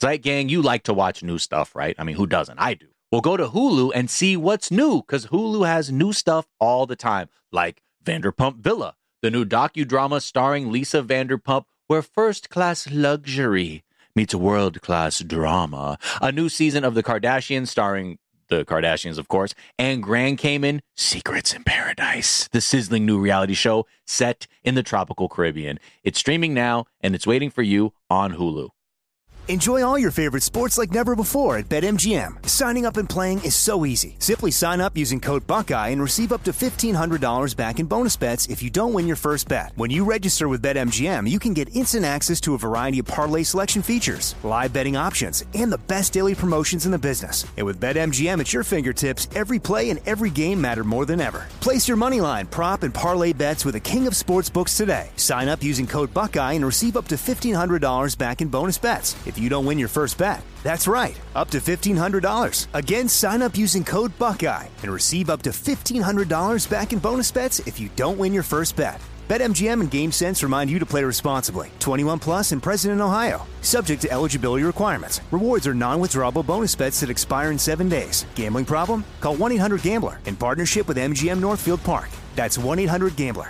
Zeit Gang, you like to watch new stuff, right? I mean, who doesn't? I do. Well, go to Hulu and see what's new, because Hulu has new stuff all the time, like Vanderpump Villa, the new docudrama starring Lisa Vanderpump, where first-class luxury meets world-class drama. A new season of The Kardashians starring the Kardashians, of course, and Grand Cayman, Secrets in Paradise, the sizzling new reality show set in the tropical Caribbean. It's streaming now, and it's waiting for you on Hulu. Enjoy all your favorite sports like never before at BetMGM. Signing up and playing is so easy. Simply sign up using code Buckeye and receive up to $1,500 back in bonus bets if you don't win your first bet. When you register with BetMGM, you can get instant access to a variety of parlay selection features, live betting options, and the best daily promotions in the business. And with BetMGM at your fingertips, every play and every game matter more than ever. Place your moneyline, prop, and parlay bets with the king of sportsbooks today. Sign up using code Buckeye and receive up to $1,500 back in bonus bets if you don't win your first bet. That's right, up to $1,500. Again, sign up using code Buckeye and receive up to $1,500 back in bonus bets if you don't win your first bet. BetMGM and GameSense remind you to play responsibly. 21 plus and present in Ohio. Subject to eligibility requirements. Rewards are non-withdrawable bonus bets that expire in 7 days. Gambling problem? Call 1-800-GAMBLER in partnership with MGM Northfield Park. That's 1-800-GAMBLER.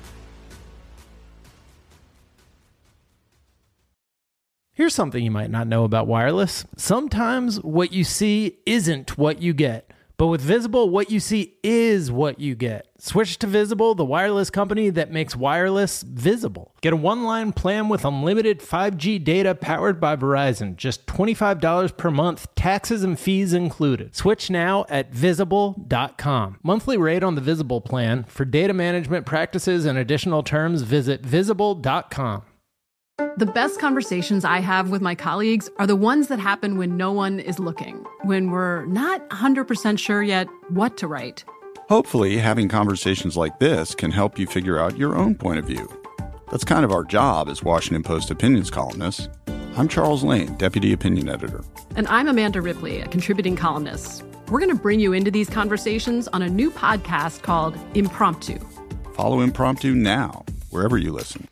Here's something you might not know about wireless. Sometimes what you see isn't what you get. But with Visible, what you see is what you get. Switch to Visible, the wireless company that makes wireless visible. Get a one-line plan with unlimited 5G data powered by Verizon. Just $25 per month, taxes and fees included. Switch now at Visible.com. Monthly rate on the Visible plan. For data management practices and additional terms, visit Visible.com. The best conversations I have with my colleagues are the ones that happen when no one is looking, when we're not 100% sure yet what to write. Hopefully, having conversations like this can help you figure out your own point of view. That's kind of our job as Washington Post opinions columnists. I'm Charles Lane, Deputy Opinion Editor. And I'm Amanda Ripley, a contributing columnist. We're going to bring you into these conversations on a new podcast called Impromptu. Follow Impromptu now, wherever you listen.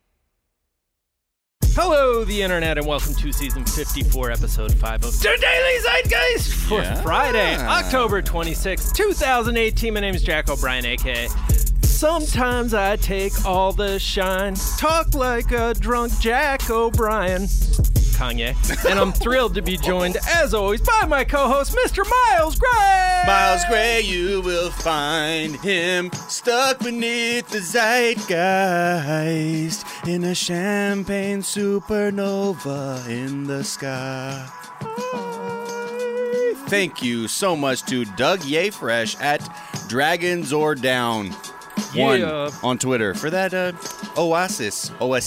Hello, the internet, and welcome to season 54, episode 5 of The Daily Zeitgeist for Friday, October 26, 2018. My name is Jack O'Brien, a.k.a. Sometimes I take all the shine, talk like a drunk Jack O'Brien, Kanye, and I'm thrilled to be joined, as always, by my co-host, Mr. Miles Gray! Miles Gray, you will find him stuck beneath the zeitgeist in a champagne supernova in the sky. Thank you so much to Doug Yefresh at Dragons or Down One on Twitter for that Oasis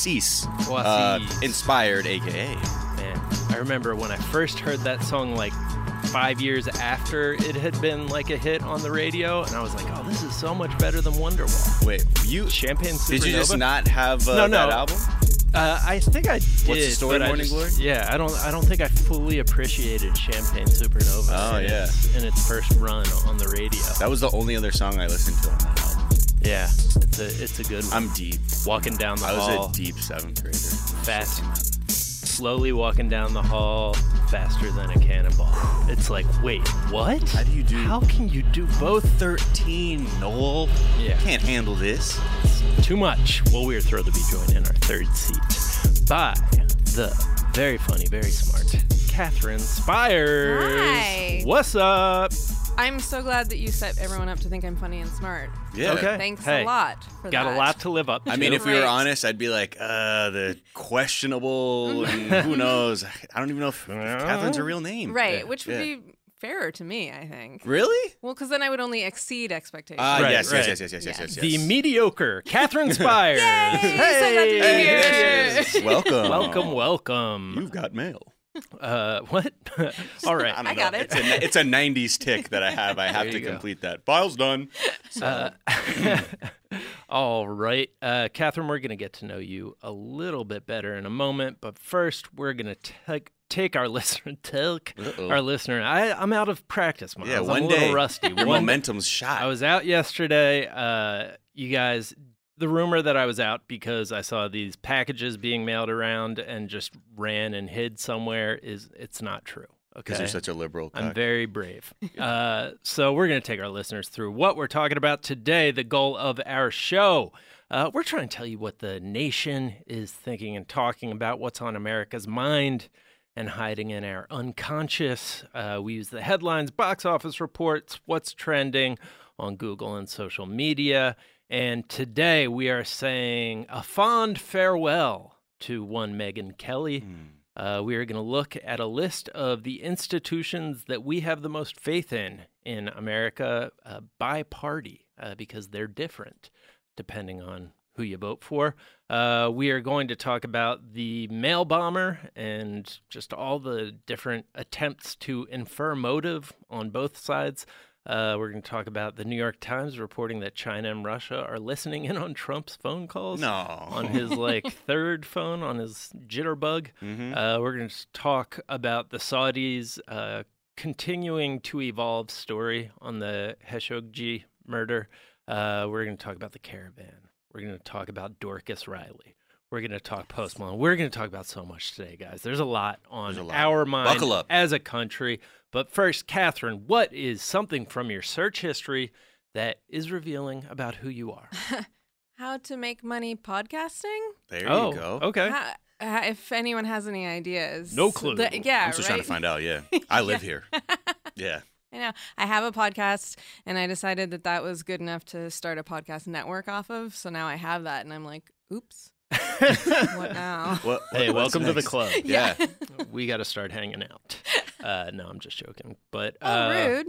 inspired AKA. Man, I remember when I first heard that song like 5 years after it had been like a hit on the radio, and I was like, oh, this is so much better than Wonderwall. Wait, Champagne Supernova? Did you just not have that album? I think I did. What's the story, Morning Glory? Yeah, I don't think I fully appreciated Champagne Supernova. In its first run on the radio. That was the only other song I listened to on that album. Yeah, it's a good one. I'm deep. Walking down the hall. I was a deep 7th grader. Fast. Slowly walking down the hall, faster than a cannonball. It's like, wait, what? How can you do both? 13, Noel. Yeah. Can't handle this. It's too much. Well, we're thrilled to be joined in our third seat by the very funny, very smart Catherine Spires. Hi. What's up? I'm so glad that you set everyone up to think I'm funny and smart. Yeah. Okay. Thanks a lot for Got that. a lot to live up to. I mean, if we were honest, I'd be like, the questionable, and who knows? I don't even know if Catherine's a real name. Right, which would be fairer to me, I think. Really? Well, because then I would only exceed expectations. Yes. The mediocre Catherine Spires. Yay! So glad to be here. Yes. Welcome. You've got mail. What? All right. I got it. It's a 90s tick that I have. I have to complete that. File's done. All right. Catherine, we're going to get to know you a little bit better in a moment. But first, we're going to take our listener. I'm out of practice, Miles. Yeah, I'm a little rusty. Your momentum's shot. I was out yesterday. You guys The rumor that I was out because I saw these packages being mailed around and just ran and hid somewhere it's not true. Okay. Because you're such a liberal cock. I'm very brave. So we're going to take our listeners through what we're talking about today, the goal of our show. We're trying to tell you what the nation is thinking and talking about, what's on America's mind and hiding in our unconscious. We use the headlines, box office reports, what's trending on Google and social media. And today we are saying a fond farewell to one Megyn Kelly. We are going to look at a list of the institutions that we have the most faith in America by party because they're different depending on who you vote for. We are going to talk about the mail bomber and just all the different attempts to infer motive on both sides. We're going to talk about the New York Times reporting that China and Russia are listening in on Trump's phone calls. No. On his third phone, on his jitterbug. We're going to talk about the Saudis continuing to evolve story on the Khashoggi murder. We're going to talk about the caravan. We're going to talk about Dorcas Riley. We're going to talk Post Malone. We're going to talk about so much today, guys. There's a lot on our mind Buckle up. as a country. But first, Catherine, what is something from your search history that is revealing about who you are? How to make money podcasting? There you go. Okay. If anyone has any ideas. No clue. Yeah, I'm still trying to find out, yeah. I live here. Yeah. I know. I have a podcast, and I decided that was good enough to start a podcast network off of. So now I have that, and I'm like, oops. What now? Hey, welcome to the club. Yeah. We got to start hanging out. No, I'm just joking. But rude.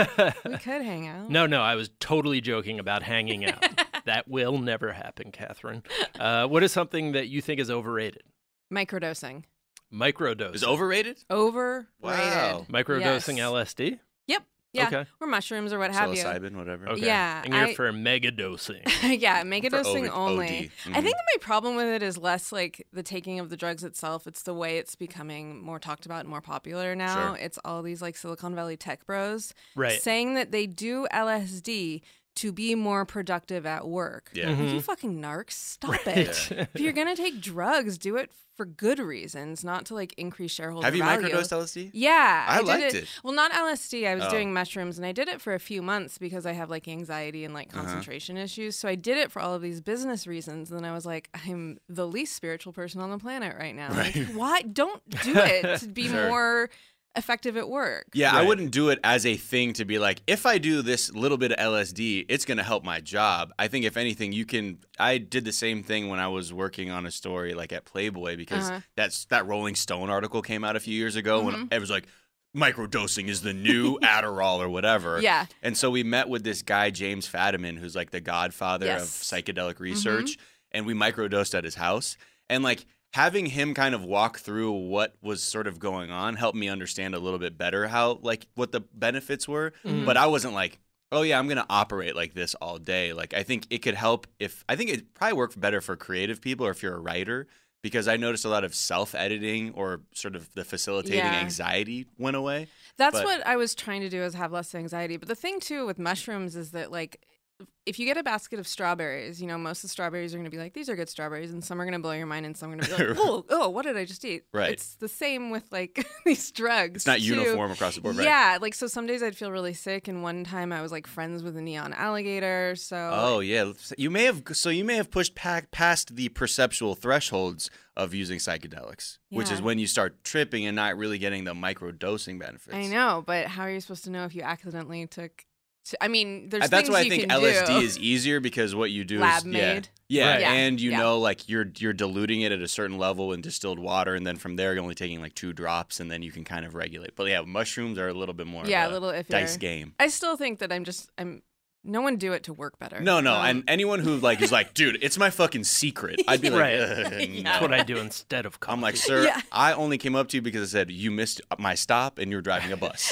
We could hang out. No, I was totally joking about hanging out. That will never happen, Catherine. What is something that you think is overrated? Microdosing. Microdosing. Is overrated? Overrated. Wow. Microdosing Yes. LSD? Yep. Yeah. Okay. Or mushrooms or what have you. Psilocybin, whatever. Okay. Yeah, And you're for megadosing. Yeah, megadosing OD. only. Mm-hmm. I think that my problem with it is less like the taking of the drugs itself. It's the way it's becoming more talked about and more popular now. Sure. It's all these like Silicon Valley tech bros Right. saying that they do LSD to be more productive at work. Yeah. Like, you fucking narcs, stop Right. it. If you're going to take drugs, do it for good reasons, not to like increase shareholder Have you value. microdosed LSD? Yeah, I did liked it. Well, not LSD. I was Oh. doing mushrooms, and I did it for a few months because I have like anxiety and like concentration issues. So I did it for all of these business reasons. And then I was like, I'm the least spiritual person on the planet right now. Like, why? Don't do it to be Sure. more effective at work. Yeah, I Right. wouldn't do it as a thing to be like, if I do this little bit of LSD, it's going to help my job. I think if anything, I did the same thing when I was working on a story like at Playboy because that Rolling Stone article came out a few years ago when it was like, microdosing is the new Adderall or whatever. Yeah. And so we met with this guy, James Fadiman, who's like the godfather of Yes. psychedelic research. And we microdosed at his house. And like, having him kind of walk through what was sort of going on helped me understand a little bit better how, like, what the benefits were. But I wasn't like, oh, yeah, I'm going to operate like this all day. Like, I think it could help I think it probably worked better for creative people or if you're a writer, because I noticed a lot of self-editing or sort of the facilitating Yeah. anxiety went away. That's But- what I was trying to do, is have less anxiety. But the thing too with mushrooms is that like, if you get a basket of strawberries, you know, most of the strawberries are going to be like, these are good strawberries, and some are going to blow your mind, and some are going to be like, oh, what did I just eat? Right. It's the same with like these drugs. It's not too. uniform across the board, right? Yeah, like so some days I'd feel really sick, and one time I was like friends with a neon alligator. So Oh, yeah. You may have pushed past the perceptual thresholds of using psychedelics, which is Yeah. when you start tripping and not really getting the microdosing benefits. I know, but how are you supposed to know if you accidentally took? I mean, there's That's things why I you think can LSD do. is easier because what you do Lab is made. Yeah, Right. Yeah. and you Yeah. know, like you're diluting it at a certain level in distilled water, and then from there you're only taking like 2 drops, and then you can kind of regulate. But yeah, mushrooms are a little bit more Yeah, of a little iffier. dice game. I still think that I'm. No one do it to work better. No, and anyone who like is like, dude, it's my fucking secret. I'd be like, Right. no. That's what I do instead of coffee. I'm like, sir, Yeah. I only came up to you because I said you missed my stop and you're driving a bus.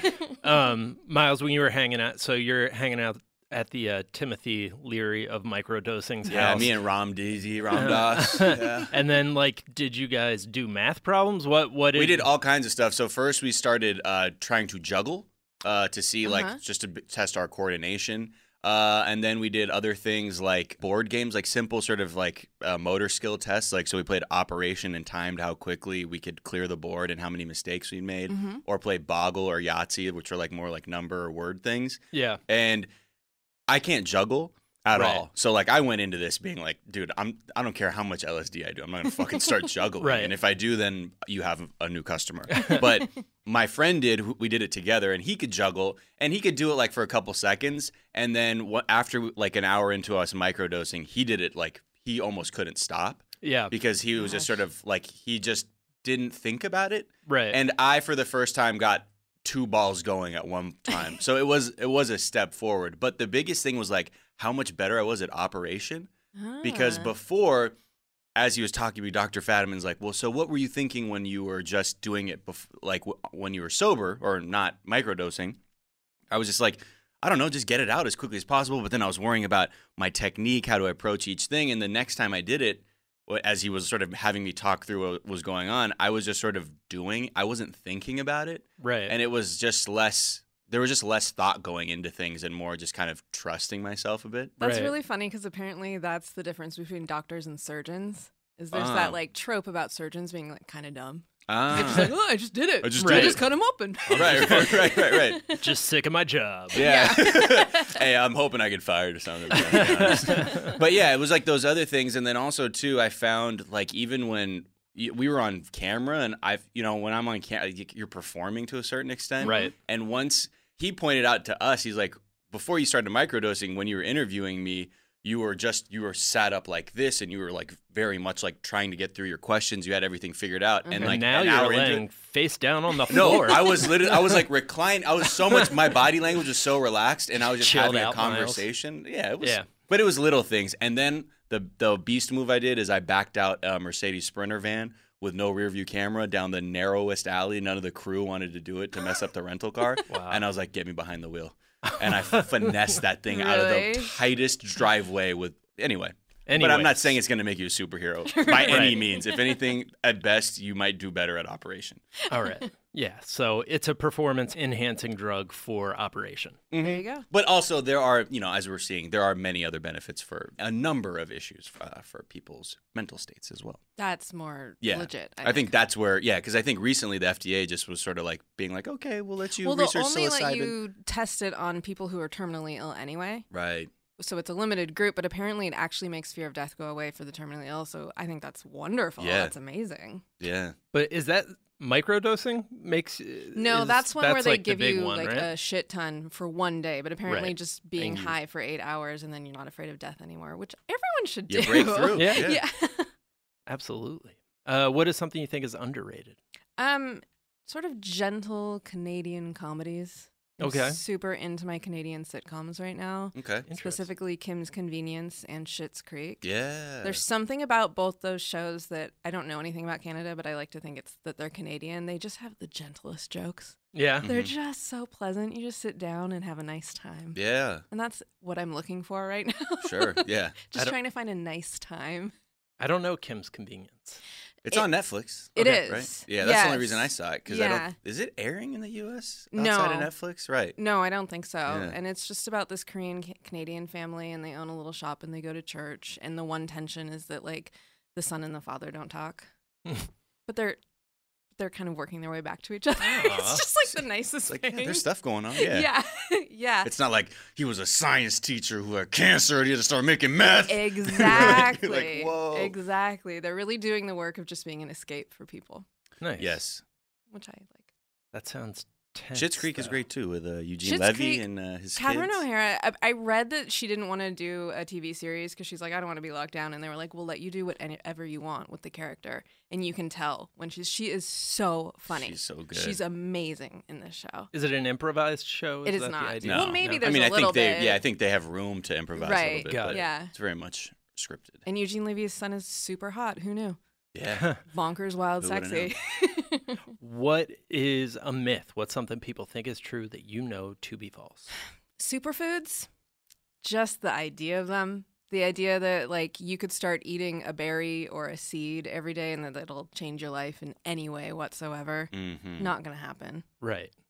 Miles, when you were hanging out, so you're hanging out at the Timothy Leary of microdosing's Yeah, house. me and Ram Das. Yeah. And then, like, did you guys do math problems? What We did all kinds of stuff. So first we started trying to juggle to see like just to test our coordination. And then we did other things like board games, like simple sort of like motor skill tests. Like, so we played Operation and timed how quickly we could clear the board and how many mistakes we made, or played Boggle or Yahtzee, which are like more like number or word things. Yeah. And I can't juggle at all. So like I went into this being like, dude, I don't care how much LSD I do. I'm not going to fucking start juggling. Right. And if I do, then you have a new customer. But my friend we did it together, and he could juggle, and he could do it like for a couple seconds. And then after like an hour into us microdosing, he did it like he almost couldn't stop. Yeah. Because he was just sort of like, he just didn't think about it. Right. And I, for the first time, got 2 balls going at one time. So it was a step forward. But the biggest thing was like how much better I was at Operation. Because before, as he was talking to me, Dr. Fadiman's like, well, so what were you thinking when you were just doing it, like when you were sober or not microdosing? I was just like, I don't know, just get it out as quickly as possible. But then I was worrying about my technique, how to approach each thing. And the next time I did it, as he was sort of having me talk through what was going on, I was just sort of doing. I wasn't thinking about it. Right. And it was just less. There was just less thought going into things and more just kind of trusting myself a bit. That's Right. really funny because apparently that's the difference between doctors and surgeons. Is there's that like trope about surgeons being like kind of dumb. They're just like, oh, I just did it. I just did I it. just cut him open. Right. Just sick of my job. Yeah. Hey, I'm hoping I get fired or something. To be honest. But yeah, it was like those other things. And then also, too, I found like even when we were on camera and when I'm on camera, you're performing to a certain extent. Right. And once he pointed out to us, he's like, before you started microdosing, when you were interviewing me, you were sat up like this, and you were like very much like trying to get through your questions. You had everything figured out, and like now an you're hour into laying it- face down on the No, floor. I was like reclined. I was so much. My body language was so relaxed, and I was just Chilled having a out, Miles. conversation. Yeah, it was. Yeah. But it was little things, and then the beast move I did is I backed out a Mercedes Sprinter van with no rear view camera down the narrowest alley. None of the crew wanted to do it to mess up the rental car, and I was like, "Get me behind the wheel," and I finessed that thing out of Really? the tightest driveway with. Anyway. But I'm Anyways. not saying it's going to make you a superhero by any means. If anything, at best, you might do better at Operation. All right. Yeah. So it's a performance enhancing drug for Operation. There you go. But also, there are, as we're seeing, there are many other benefits for a number of issues for people's mental states as well. That's more Yeah. legit. I think that's where, because I think recently the FDA just was sort of like being like, okay, we'll let you well, they'll research only psilocybin. let you test it on people who are terminally ill anyway. Right. So it's a limited group, but apparently it actually makes fear of death go away for the terminally ill. So I think that's wonderful. Yeah. That's amazing. Yeah. But is that microdosing makes? No, that's one where they like the give big you one, like right? a shit ton for one day, but apparently Right. just being And you- high for 8 hours and then you're not afraid of death anymore, which everyone should You do. break through. Yeah. Yeah. Absolutely. What is something you think is underrated? Sort of gentle Canadian comedies. I'm Okay. super into my Canadian sitcoms right now. Okay. Specifically Kim's Convenience and Schitt's Creek. Yeah. There's something about both those shows that I don't know anything about Canada, but I like to think it's that they're Canadian. They just have the gentlest jokes. Yeah. They're just so pleasant. You just sit down and have a nice time. Yeah. And that's what I'm looking for right now. Sure. Yeah. Just trying to find a nice time. I don't know Kim's Convenience. It's on Netflix. It is. Right? Yeah, that's the only Yes. reason I saw it. Because Yeah. is it airing in the U.S. No. outside of Netflix? Right. No, I don't think so. Yeah. And it's just about this Korean Canadian family, and they own a little shop, and they go to church. And the one tension is that like the son and the father don't talk, but they're kind of working their way back to each other. It's just like the nicest Like, thing. yeah, there's stuff going on. Yeah. Yeah, yeah. It's not like he was a science teacher who had cancer and he had to start making meth. Exactly. Like, whoa. Exactly. They're really doing the work of just being an escape for people, Nice. Yes. which I like. That sounds tense. Schitt's Creek is though. great too with Eugene Schitt's Levy Creek, and his Catherine kids. O'Hara, I read that she didn't want to do a TV series because she's like, I don't want to be locked down. And they were like, we'll let you do whatever you want with the character. And you can tell when she is so funny. She's so good. She's amazing in this show. Is it an improvised show? It is that not. The idea? No. Well, maybe I there's mean, a I little think they, bit. yeah, I think they have room to improvise a Right. little bit, Got but it. Yeah. it's very much scripted. And Eugene Levy's son is super hot. Who knew? Yeah. Bonkers, wild, Who would've sexy. What is a myth? What's something people think is true that you know to be false? Superfoods, just the idea of them. The idea that like you could start eating a berry or a seed every day and that it'll change your life in any way whatsoever. Mm-hmm. Not going to happen. Right.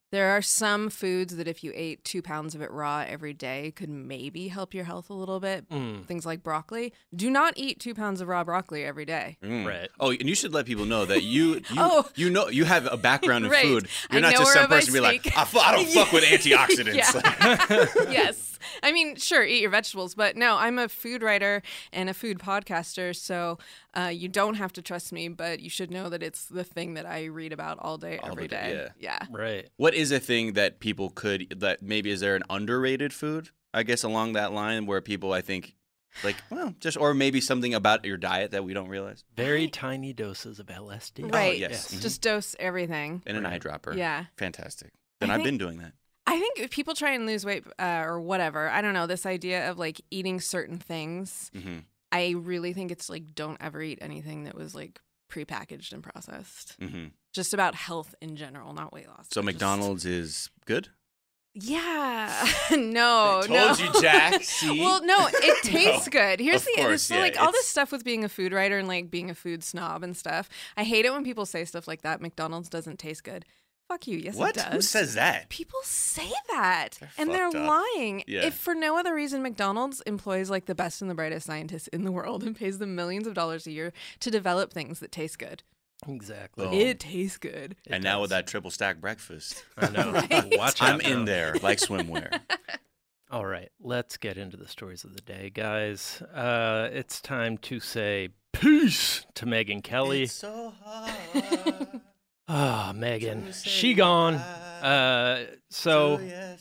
There are some foods that if you ate 2 pounds of it raw every day could maybe help your health a little bit. Things like broccoli. Do not eat 2 pounds of raw broccoli every day. Right. Oh, and you should let people know that you know you have a background in Right. food. You're I not know just some wherever I person be like, speak. I don't fuck with antioxidants. Yeah. Yes. I mean, sure, eat your vegetables, but no, I'm a food writer and a food podcaster, so you don't have to trust me, but you should know that it's the thing that I read about all day, every the day, day. Yeah. Right. What is a thing that people that maybe is there an underrated food, I guess, along that line where people, I think, like, well, just, or maybe something about your diet that we don't realize? Very tiny doses of LSD. Right. yes. Mhm. Just dose everything. And an eyedropper. Yeah. Fantastic. Then I've been doing that. I think if people try and lose weight or whatever, I don't know, this idea of like eating certain things, I really think it's like don't ever eat anything that was like prepackaged and processed. Just about health in general, not weight loss. So McDonald's is good? Yeah. No. Told you, Jack. See? Well, no, it tastes good. Here's Of the course, so yeah, like all it's- this stuff with being a food writer and like being a food snob and stuff. I hate it when people say stuff like that. McDonald's doesn't taste good. Fuck you. Yes, What? it does. Who says that? People say that, and they're fucked up. lying. Yeah. If for no other reason, McDonald's employs like the best and the brightest scientists in the world and pays them millions of dollars a year to develop things that taste good. Exactly. Oh. It tastes good. And now with that triple stack breakfast, I know. Watch out. I'm in there like swimwear. All right, let's get into the stories of the day, guys. It's time to say peace to Megyn Kelly. so hard. Ah, Megan, she gone. So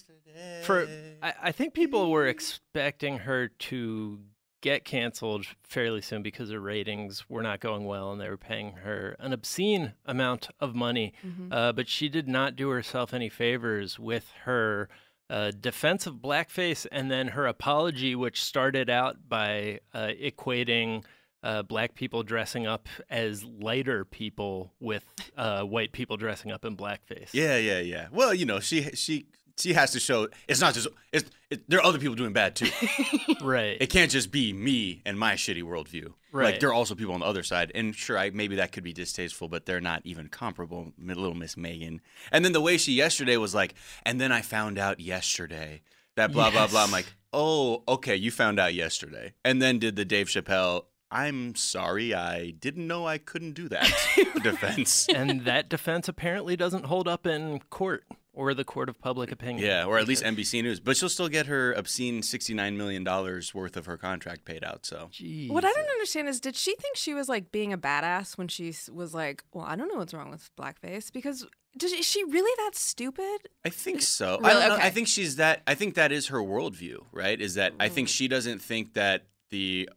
I think people were expecting her to get canceled fairly soon because her ratings were not going well and they were paying her an obscene amount of money. But she did not do herself any favors with her defense of blackface and then her apology, which started out by equating black people dressing up as lighter people with white people dressing up in blackface. Yeah. Well, you know, she has to show it's not just there are other people doing bad too. Right. It can't just be me and my shitty worldview. Right. Like there are also people on the other side, and sure, maybe that could be distasteful, but they're not even comparable. Little Miss Megan, and then the way she yesterday was like, and then I found out yesterday that blah blah blah. I'm like, oh, okay, you found out yesterday, and then did the Dave Chappelle, I'm sorry, I didn't know I couldn't do that defense. And that defense apparently doesn't hold up in court or the court of public opinion. Yeah, or at least NBC News. But she'll still get her obscene $69 million worth of her contract paid out. So Jeez. What I don't understand is, did she think she was like being a badass when she was like, well, I don't know what's wrong with blackface? Because is she really that stupid? I think so. Really? I don't know. Okay. I think she's that. I think that is her worldview, right? Is that I think she doesn't think that the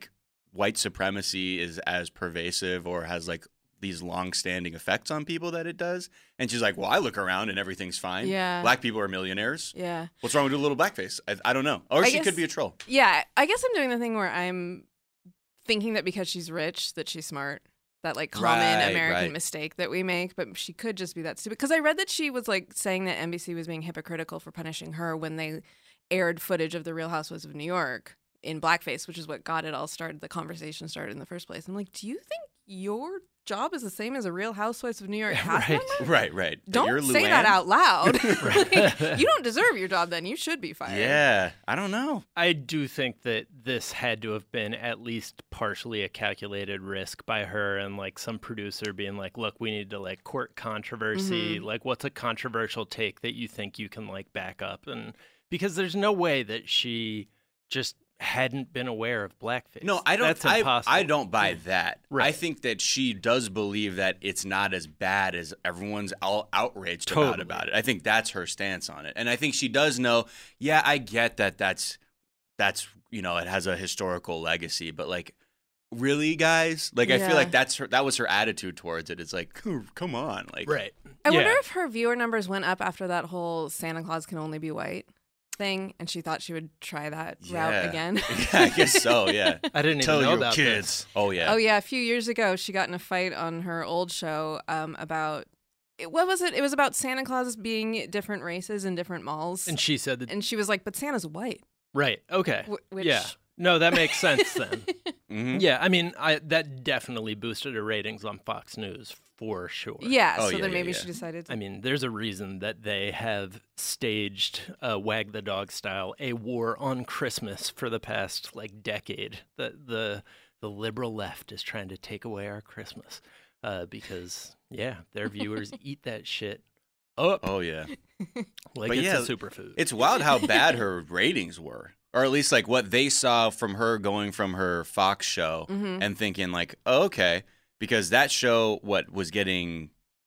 white supremacy is as pervasive or has like these long-standing effects on people that it does. And she's like, well, I look around and everything's fine. Yeah. Black people are millionaires. Yeah. What's wrong with a little blackface? I don't know. Or I she guess- could be a troll. Yeah, I guess I'm doing the thing where I'm thinking that because she's rich, that she's smart. That like common Right, American right. mistake that we make, but she could just be that stupid. Because I read that she was like saying that NBC was being hypocritical for punishing her when they aired footage of the Real Housewives of New York in blackface, which is what got it all started. The conversation started in the first place. I'm like, do you think your job is the same as a Real Housewives of New York cast Right. member? Right. That Don't you're say Luann? that out loud. Like, you don't deserve your job. Then you should be fired. Yeah. I don't know. I do think that this had to have been at least partially a calculated risk by her and like some producer being like, look, we need to like court controversy. Like, what's a controversial take that you think you can like back up? And because there's no way that she just hadn't been aware of blackface. No, I don't. That's impossible. I don't buy that. Right. I think that she does believe that it's not as bad as everyone's all outraged Totally. about it. I think that's her stance on it, and I think she does know. Yeah, I get that. That's it has a historical legacy, but like, really, guys, like I Yeah. feel like that was her attitude towards it. It's like, come on, like, Right. I wonder Yeah. if her viewer numbers went up after that whole Santa Claus can only be white thing, and she thought she would try that route again. Yeah, I guess so. Yeah. I didn't Tell even know your about kids. this. Oh yeah. Oh yeah, a few years ago, she got in a fight on her old show about what was it? It was about Santa Claus being different races in different malls, And she said that. and she was like, "But Santa's white." Right. Okay. Which, Yeah. No, that makes sense then. Mhm. Yeah. I mean, that definitely boosted her ratings on Fox News for sure. Yeah, Oh, so yeah, then yeah, maybe yeah. she decided to. I mean, there's a reason that they have staged Wag the Dog style a war on Christmas for the past like decade. The liberal left is trying to take away our Christmas because their viewers eat that shit up Oh yeah. like But it's yeah, a superfood. It's wild how bad her ratings were, or at least like what they saw from her going from her Fox show and thinking like, oh, okay, because that show was getting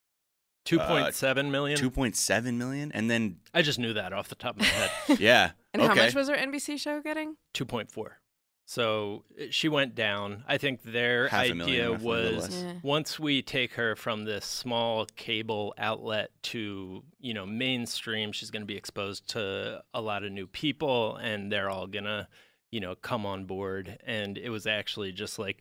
2.7 million. 2.7 million, and then I just knew that off the top of my head. yeah, And okay. how much was her NBC show getting? 2.4. So she went down. I think their 500,000, idea roughly, a little was less. Yeah. once we take her from this small cable outlet to, mainstream, she's going to be exposed to a lot of new people and they're all going to, come on board. And it was actually just like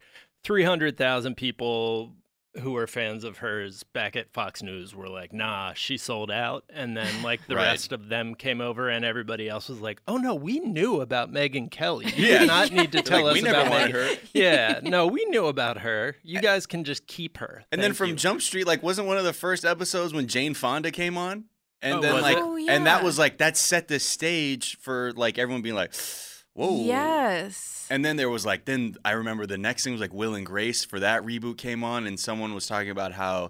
300,000 people who were fans of hers back at Fox News were like, nah, she sold out. And then like the Right. rest of them came over and everybody else was like, oh no, we knew about Megyn Kelly. You Yeah. did not need to tell like, us "We never about wanted Megyn." her. Yeah, no, we knew about her. You guys can just keep her. And then Thank from you. Jump Street, like, wasn't one of the first episodes when Jane Fonda came on? And Oh, then was like, it? Oh, and that yeah. was like that set the stage for like everyone being like, whoa. Yes. And then there was like, then I remember the next thing was like Will and Grace for that reboot came on, and someone was talking about how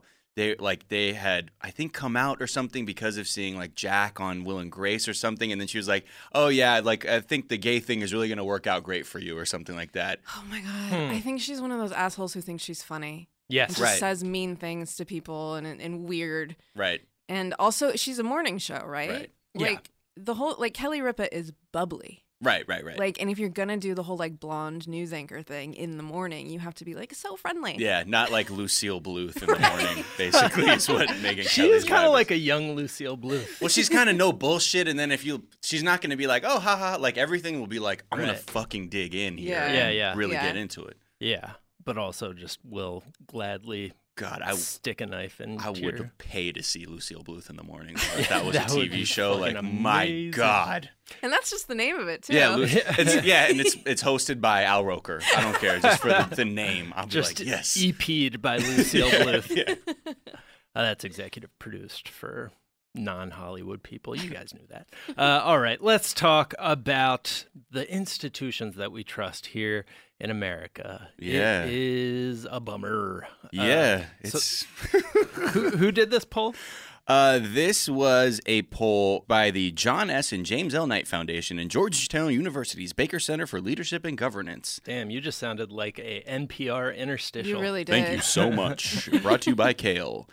they had, I think, come out or something because of seeing like Jack on Will and Grace or something, and then she was like, oh yeah, like I think the gay thing is really gonna work out great for you or something like that. Oh my God. I think she's one of those assholes who thinks she's funny. Yes. And just Right. says mean things to people and weird. Right. And also, she's a morning show, right? Right. Yeah. Like, the whole, like, Kelly Ripa is bubbly. Right. Like, and if you're gonna do the whole, like, blonde news anchor thing in the morning, you have to be, like, so friendly. Yeah, not like Lucille Bluth in the morning, basically, is what Megan She Kelly's is kind vibe of is. like a young Lucille Bluth. Well, she's kind of no bullshit, and then she's not going to be like, oh, haha, like everything will be like, I'm going Right. to fucking dig in here. Yeah. and Yeah, yeah. Really Yeah. get into it. Yeah, but also just will gladly God, stick a knife in. I would pay to see Lucille Bluth in the morning if Yeah, that was that a would TV be show. Like, fucking my amazing. God. And that's just the name of it, too. Yeah, and it's hosted by Al Roker. I don't care, just for the name. I'll be Just like, yes. EP'd by Lucille Bluth. Yeah. That's executive produced for non-Hollywood people. You guys knew that. All right, let's talk about the institutions that we trust here in America. Yeah. It is a bummer. Yeah, so- it's Who did this poll? this was a poll by the John S. and James L. Knight Foundation and Georgetown University's Baker Center for Leadership and Governance. Damn, you just sounded like a NPR interstitial. You really did. Thank you so much. Brought to you by Kale.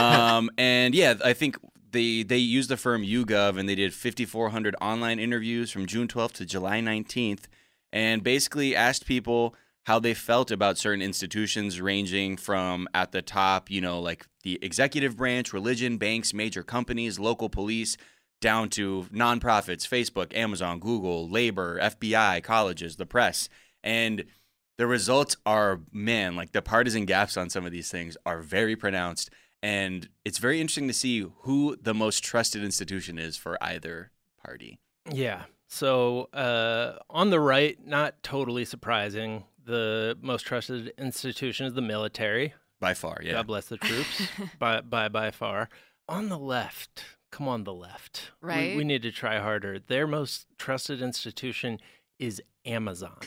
And yeah, I think they used the firm YouGov, and they did 5,400 online interviews from June 12th to July 19th, and basically asked people how they felt about certain institutions, ranging from at the top, like the executive branch, religion, banks, major companies, local police, down to nonprofits, Facebook, Amazon, Google, labor, FBI, colleges, the press. And the results are, man, like the partisan gaps on some of these things are very pronounced. And it's very interesting to see who the most trusted institution is for either party. Yeah. So on the right, not totally surprising, the most trusted institution is the military. By far, yeah. God bless the troops. by far. On the left, come on, the left. Right. We need to try harder. Their most trusted institution is Amazon.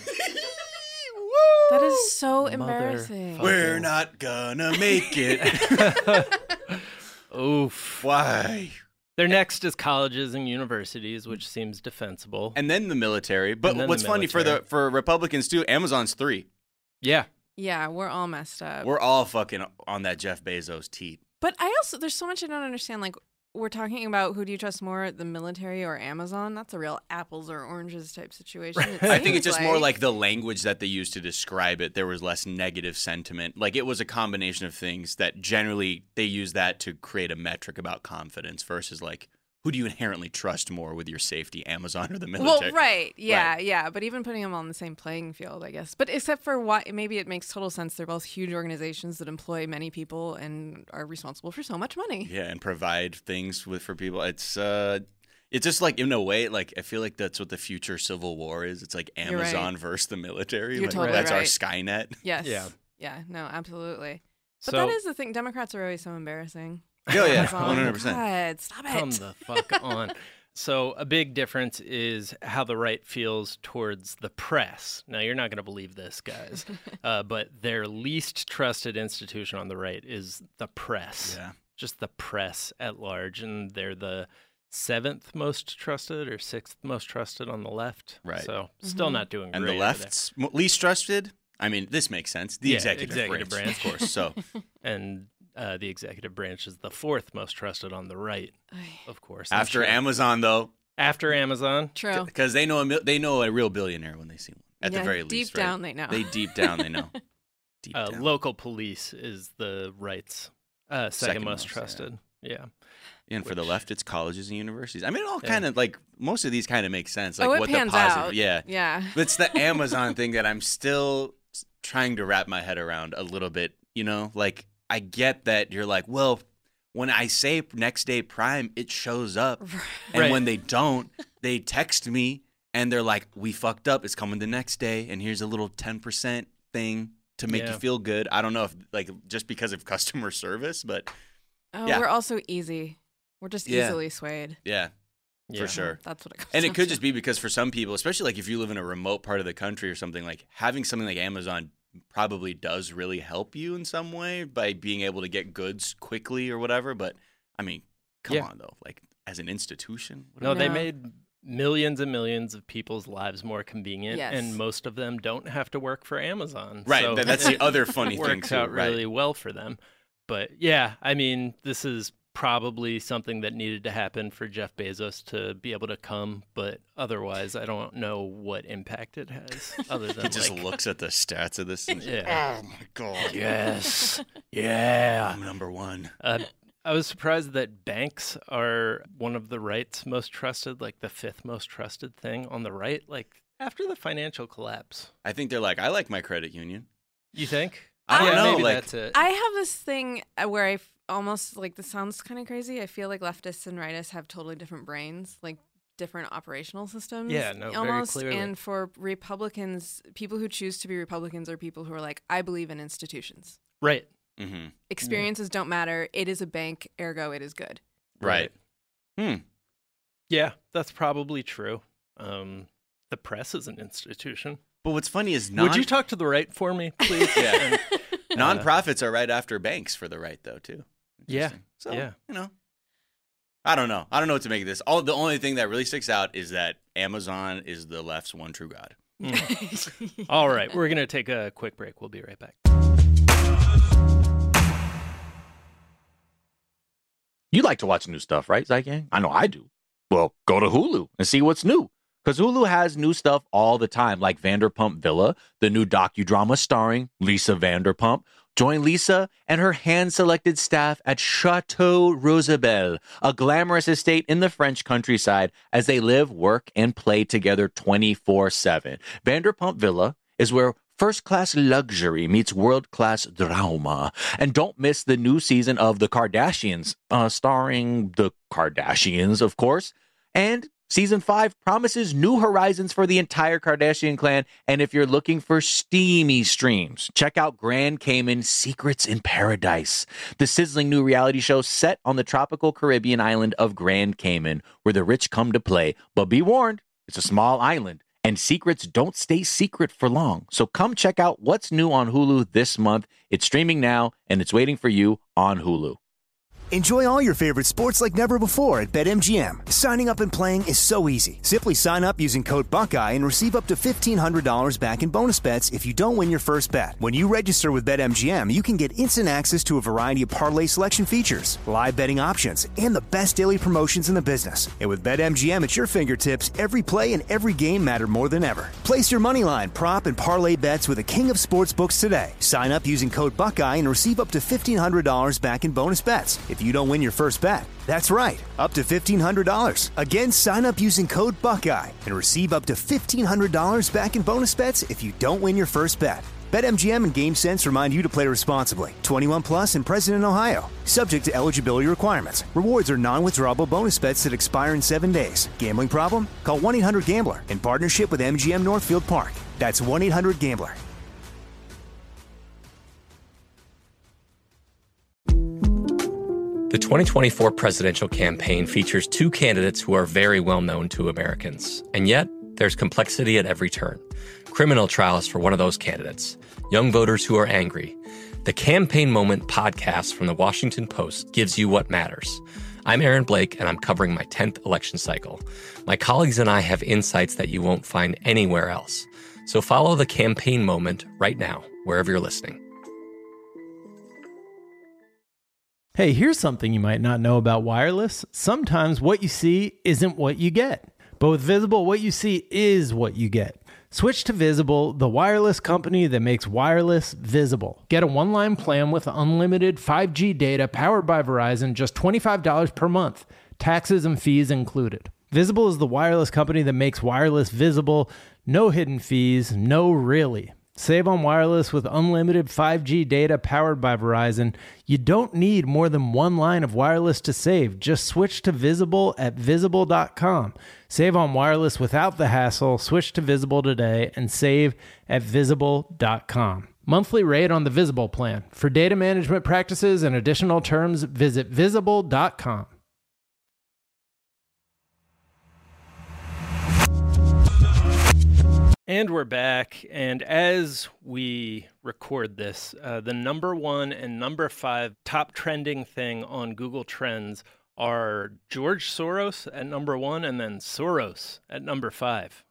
That is so Mother- embarrassing. We're not gonna make it. Oof. Why? Their next is colleges and universities, which seems defensible. And then the military. But And then what's the funny military. for Republicans too, Amazon's 3. Yeah. Yeah, we're all messed up. We're all fucking on that Jeff Bezos teat. But I also, there's so much I don't understand. Like, we're talking about who do you trust more, the military or Amazon? That's a real apples or oranges type situation. it I think seems it's just more like the language that they used to describe it. There was less negative sentiment. Like it was a combination of things that generally they use that to create a metric about confidence versus like who do you inherently trust more with your safety, Amazon or the military? Well, right. Yeah, Right. yeah. But even putting them on the same playing field, I guess. But except for why, maybe it makes total sense. They're both huge organizations that employ many people and are responsible for so much money. Yeah, and provide things for people. It's just like in a way, like I feel like that's what the future Civil War is. It's like You're right. Amazon versus the military. You're like totally that's our right. Skynet. Yes. Yeah. Yeah. No, absolutely. But that is the thing. Democrats are always so embarrassing. Oh, yeah, Amazon. 100%. God, stop it. Come the fuck on. So a big difference is how the right feels towards the press. Now, you're not going to believe this, guys, but their least trusted institution on the right is the press. Yeah. Just the press at large. And they're the 7th most trusted or 6th most trusted on the left. Right. So still not doing And great. the left's least trusted? I mean, this makes sense. The executive branch, of course. So, and the executive branch is the 4th most trusted on the right, of course. After Amazon, though. After Amazon. True. Because they know a real billionaire when they see one. At the very least, deep down they know. Deep down they know. Deep down. Local police is the right's second most trusted. Yeah. And for the left, it's colleges and universities. I mean, it all kind of like most of these kind of make sense. Like it what pans the positive, out. yeah. Yeah. But it's the Amazon thing that I'm still trying to wrap my head around a little bit. You know, like I get that you're like, well, when I say next day Prime, it shows up, and when they don't, they text me and they're like, we fucked up. It's coming the next day, and here's a little 10% thing to make you feel good. I don't know if like just because of customer service, but we're also easy. We're just easily swayed. Yeah. For sure. That's what it comes And it down could to. just be because for some people, especially like if you live in a remote part of the country or something, like having something like Amazon probably does really help you in some way by being able to get goods quickly or whatever. But I mean, come on though, like as an institution. They made millions and millions of people's lives more convenient, and most of them don't have to work for Amazon. Right. So That's the other funny thing works too. out really well for them. But yeah, I mean, this is probably something that needed to happen for Jeff Bezos to be able to come, but otherwise I don't know what impact it has other than he just looks at the stats of this and yeah. Oh my God. Yes. Yeah. I'm number one. I was surprised that banks are one of the right's most trusted, like the 5th most trusted thing on the right, like after the financial collapse. I think they're like, I like my credit union. You think? I don't know. Maybe like, that's it. I have this thing where I almost like this sounds kind of crazy. I feel like leftists and rightists have totally different brains, like different operational systems. Yeah, no, almost. very clearly. And for Republicans, people who choose to be Republicans are people who are like, I believe in institutions. Right. Mm-hmm. Experiences don't matter. It is a bank, ergo it is good. Right. Yeah, that's probably true. The press is an institution. But what's funny is Would you talk to the right for me, please? Yeah. Nonprofits are right after banks for the right, though, too. Yeah. So, you know, I don't know. I don't know what to make of this. The only thing that really sticks out is that Amazon is the left's one true God. All right. We're going to take a quick break. We'll be right back. You like to watch new stuff, right, Zygang? I know I do. Well, go to Hulu and see what's new. Because Hulu has new stuff all the time, like Vanderpump Villa, the new docudrama starring Lisa Vanderpump. Join Lisa and her hand-selected staff at Chateau Rosabelle, a glamorous estate in the French countryside, as they live, work, and play together 24/7. Vanderpump Villa is where first-class luxury meets world-class drama. And don't miss the new season of The Kardashians, starring the Kardashians, of course. And Season 5 promises new horizons for the entire Kardashian clan, and if you're looking for steamy streams, check out Grand Cayman Secrets in Paradise, the sizzling new reality show set on the tropical Caribbean island of Grand Cayman, where the rich come to play. But be warned, it's a small island, and secrets don't stay secret for long. So come check out what's new on Hulu this month. It's streaming now, and it's waiting for you on Hulu. Enjoy all your favorite sports like never before at BetMGM. Signing up and playing is so easy. Simply sign up using code Buckeye and receive up to $1,500 back in bonus bets if you don't win your first bet. When you register with BetMGM, you can get instant access to a variety of parlay selection features, live betting options, and the best daily promotions in the business. And with BetMGM at your fingertips, every play and every game matter more than ever. Place your moneyline, prop, and parlay bets with the king of sportsbooks today. Sign up using code Buckeye and receive up to $1,500 back in bonus bets if you don't win your first bet. That's right, up to $1,500. Again, sign up using code Buckeye and receive up to $1,500 back in bonus bets if you don't win your first bet. BetMGM and GameSense remind you to play responsibly. 21 plus and present in Ohio. Subject to eligibility requirements. Rewards are non-withdrawable bonus bets that expire in 7 days. Gambling problem? Call 1-800-GAMBLER in partnership with MGM Northfield Park. That's 1-800-GAMBLER. The 2024 presidential campaign features two candidates who are very well known to Americans. And yet, there's complexity at every turn. Criminal trials for one of those candidates. Young voters who are angry. The Campaign Moment podcast from the Washington Post gives you what matters. I'm Aaron Blake, and I'm covering my 10th election cycle. My colleagues and I have insights that you won't find anywhere else. So follow The Campaign Moment right now, wherever you're listening. Hey, here's something you might not know about wireless. Sometimes what you see isn't what you get. But with Visible, what you see is what you get. Switch to Visible, the wireless company that makes wireless visible. Get a one-line plan with unlimited 5G data powered by Verizon, just $25 per month. Taxes and fees included. Visible is the wireless company that makes wireless visible. No hidden fees, no really. Save on wireless with unlimited 5G data powered by Verizon. You don't need more than one line of wireless to save. Just switch to Visible at Visible.com. Save on wireless without the hassle. Switch to Visible today and save at Visible.com. Monthly rate on the Visible plan. For data management practices and additional terms, visit Visible.com. And we're back, and as we record this, the number 1 and number 5 top trending thing on Google Trends are George Soros at number 1 and then Soros at number 5.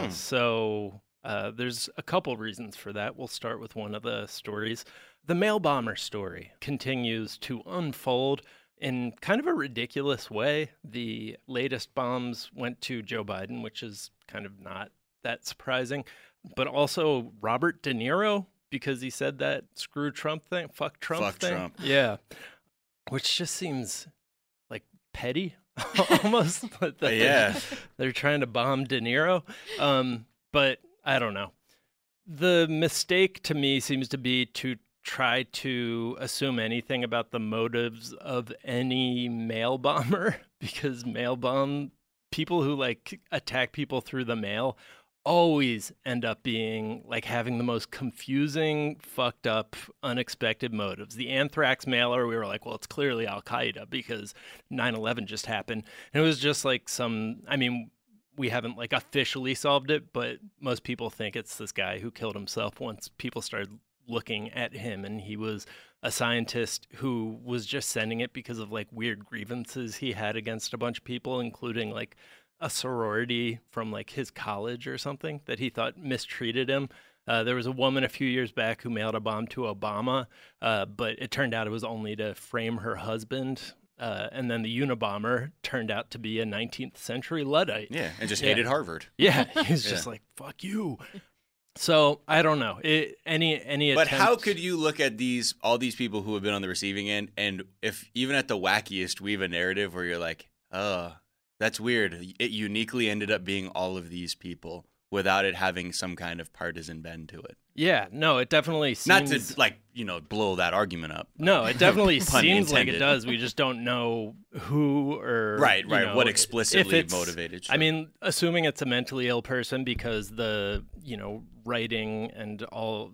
So there's a couple reasons for that. We'll start with one of the stories. The mail bomber story continues to unfold in kind of a ridiculous way. The latest bombs went to Joe Biden, which is kind of not that surprising, but also Robert De Niro, because he said that screw Trump thing, fuck Trump thing. Trump. Yeah. Which just seems like petty almost. They're trying to bomb De Niro. But I don't know. The mistake to me seems to be to try to assume anything about the motives of any mail bomber, because mail bomb people who like attack people through the mail always end up being like having the most confusing, fucked up, unexpected motives. The anthrax mailer, we were like, well, it's clearly Al-Qaeda because 9/11 just happened. And it was just like we haven't like officially solved it, but most people think it's this guy who killed himself once people started looking at him, and he was a scientist who was just sending it because of like weird grievances he had against a bunch of people, including like a sorority from like his college or something that he thought mistreated him. There was a woman a few years back who mailed a bomb to Obama, but it turned out it was only to frame her husband. And then the Unabomber turned out to be a 19th century Luddite. Yeah, and just hated Harvard. Yeah, he's just like, fuck you. So I don't know. Any But attempt... how could you look at all these people who have been on the receiving end, and if even at the wackiest weave a narrative where you're like, oh, that's weird. It uniquely ended up being all of these people without it having some kind of partisan bend to it. Yeah, no, it definitely seems... Not to, blow that argument up. No, it definitely seems like it intended. does. We just don't know who or... Right, what if explicitly it's motivated. Sure. I mean, assuming it's a mentally ill person, because the, writing and all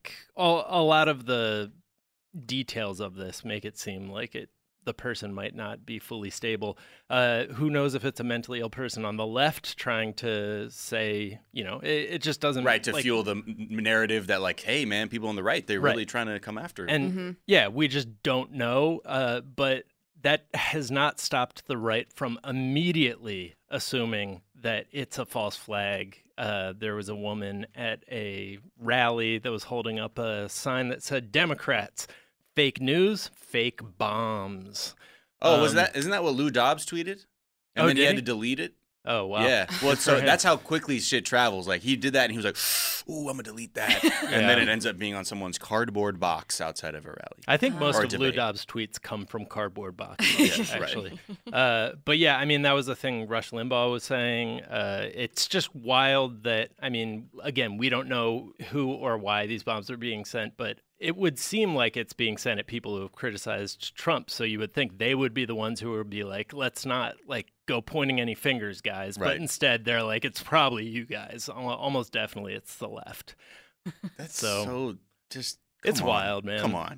a lot of the details of this make it seem like the person might not be fully stable. Who knows if it's a mentally ill person on the left trying to say, it just doesn't... Right, to fuel the narrative that like, hey, man, people on the right, they're really trying to come after. And yeah, we just don't know. But that has not stopped the right from immediately assuming that it's a false flag. There was a woman at a rally that was holding up a sign that said, Democrats, fake news, fake bombs. Oh, isn't that what Lou Dobbs tweeted? And then he had to delete it? Oh, wow. Yeah. Well, so that's how quickly shit travels. Like, he did that, and he was like, ooh, I'm going to delete that. And then it ends up being on someone's cardboard box outside of a rally. I think most Or of debate. Lou Dobbs' tweets come from cardboard boxes, actually. But yeah, I mean, that was the thing Rush Limbaugh was saying. It's just wild that, I mean, again, we don't know who or why these bombs are being sent, but it would seem like it's being sent at people who have criticized Trump. So you would think they would be the ones who would be like, let's not go pointing any fingers, guys. Right. But instead they're like, it's probably you guys. Almost definitely it's the left. That's so just... It's wild, man. Come on.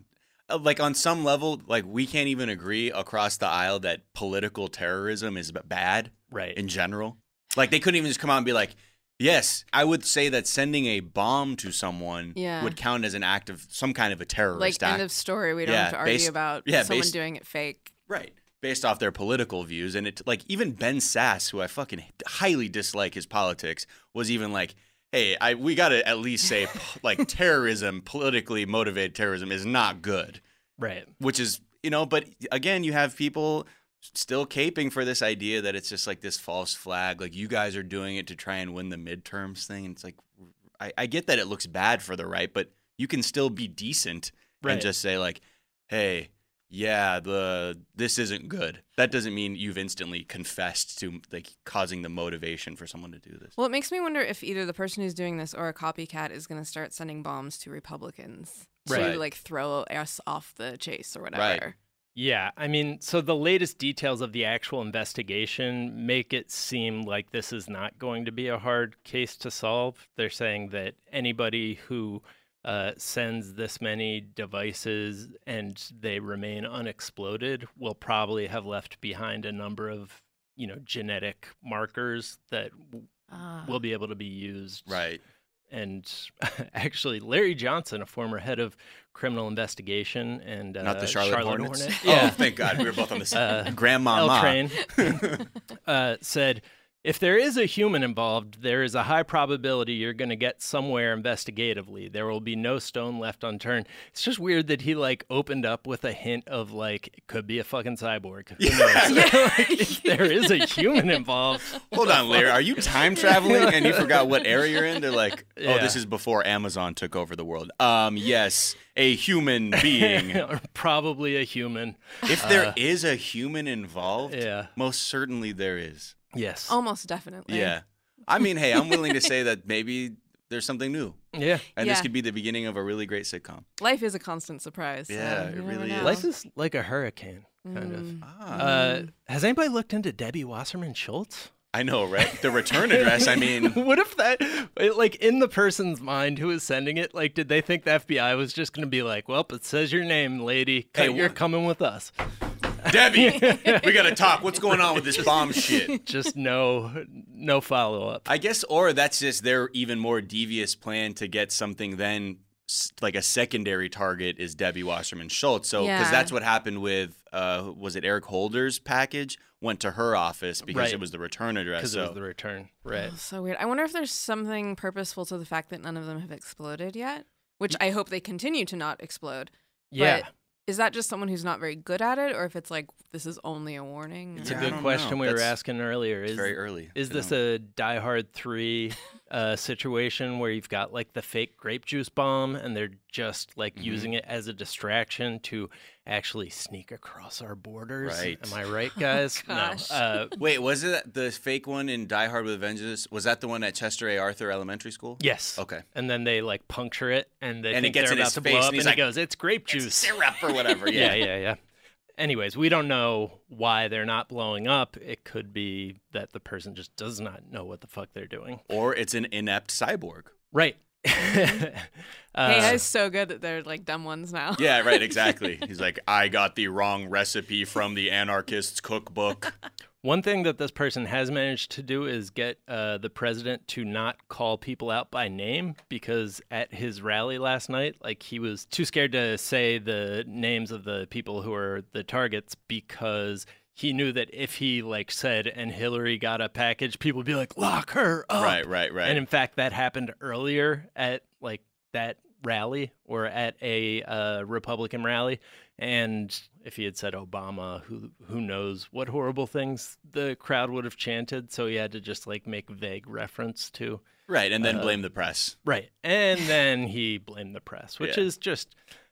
like on some level, like we can't even agree across the aisle that political terrorism is bad, right? In general, like they couldn't even just come out and be like, yes, I would say that sending a bomb to someone would count as an act of some kind of a terrorist act. End of story. We don't have to argue about someone doing it fake. Right. Based off their political views. And it, like, even Ben Sass, who I fucking highly dislike his politics, was even like, hey, we got to at least say, like, terrorism, politically motivated terrorism is not good. Right. Which is, but again, you have people still caping for this idea that it's just like this false flag. Like, you guys are doing it to try and win the midterms thing. And it's like, I get that it looks bad for the right, but you can still be decent and just say, like, hey, yeah, this isn't good. That doesn't mean you've instantly confessed to like causing the motivation for someone to do this. Well, it makes me wonder if either the person who's doing this or a copycat is going to start sending bombs to Republicans to like throw us off the chase or whatever. Right. Yeah, I mean, so the latest details of the actual investigation make it seem like this is not going to be a hard case to solve. They're saying that anybody who sends this many devices and they remain unexploded will probably have left behind a number of, genetic markers that will be able to be used. Right. And actually, Larry Johnson, a former head of criminal investigation and not the Charlotte Hornets. Hornet. Yeah. Oh, thank God. We were both on the same. Grandma Train said, if there is a human involved, there is a high probability you're going to get somewhere investigatively. There will be no stone left unturned. It's just weird that he opened up with a hint of it could be a fucking cyborg. Who knows? If there is a human involved. Hold on, Larry. Are you time traveling and you forgot what era you're in? They're like, this is before Amazon took over the world. Yes, a human being. Probably a human. If there is a human involved, most certainly there is. Yes. Almost definitely. Yeah. I mean, hey, I'm willing to say that maybe there's something new. Yeah. And this could be the beginning of a really great sitcom. Life is a constant surprise. Yeah, it really is. Life is like a hurricane, kind of. Has anybody looked into Debbie Wasserman Schultz? I know, right? The return address, I mean. What if that, in the person's mind who is sending it, did they think the FBI was just going to be like, well, it says your name, lady. Hey, you're coming with us. Debbie, we got to talk. What's going on with this bomb shit? Just no follow-up. I guess, or that's just their even more devious plan to get something then, like a secondary target is Debbie Wasserman Schultz. So, because that's what happened with, was it Eric Holder's package? Went to her office because it was the return address. Because it was the return, right. Oh, so weird. I wonder if there's something purposeful to the fact that none of them have exploded yet, which I hope they continue to not explode. Yeah. But is that just someone who's not very good at it, or if it's this is only a warning? It's a good question we were asking earlier. It's very early. Is this a Die Hard 3 situation where you've got the fake grape juice bomb and they're just using it as a distraction to actually sneak across our borders? Right. Am I right, guys? No. Wait, was it the fake one in Die Hard with a Vengeance? Was that the one at Chester A. Arthur Elementary School? Yes. Okay. And then they puncture it and they think it gets they're in about his to face blow up and he's and he goes, it's grape juice. It's syrup or whatever. Yeah. Anyways, we don't know why they're not blowing up. It could be that the person just does not know what the fuck they're doing. Or it's an inept cyborg. Right. Hey, it's so good that they're dumb ones now. Yeah, right, exactly. He's like, I got the wrong recipe from the anarchist's cookbook. One thing that this person has managed to do is get the president to not call people out by name, because at his rally last night, he was too scared to say the names of the people who are the targets, because he knew that if he said, and Hillary got a package, people would be like, lock her up. Right. And in fact, that happened earlier at that rally or at a Republican rally. And if he had said Obama, who knows what horrible things the crowd would have chanted. So he had to just make vague reference to. Right. And then blame the press. Right. And then he blamed the press, which is just,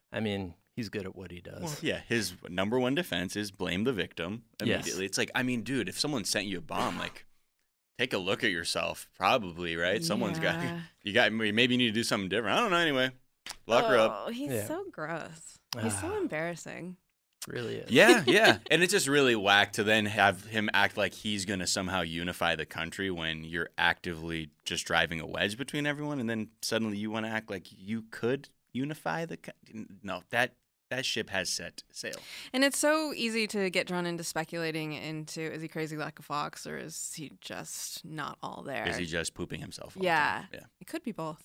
he's good at what he does. Well, yeah. His number one defense is blame the victim immediately. Yes. It's dude, if someone sent you a bomb, take a look at yourself, probably, right? Yeah. Someone's maybe you need to do something different. I don't know. Anyway, lock her up. Oh, he's so gross. He's so embarrassing. Really is. Yeah. And it's just really whack to then have him act like he's going to somehow unify the country when you're actively just driving a wedge between everyone. And then suddenly you want to act like you could unify the country. No, that that ship has set sail. And it's so easy to get drawn into speculating into, is he crazy like a fox, or is he just not all there? Is he just pooping himself? Yeah. Yeah. It could be both.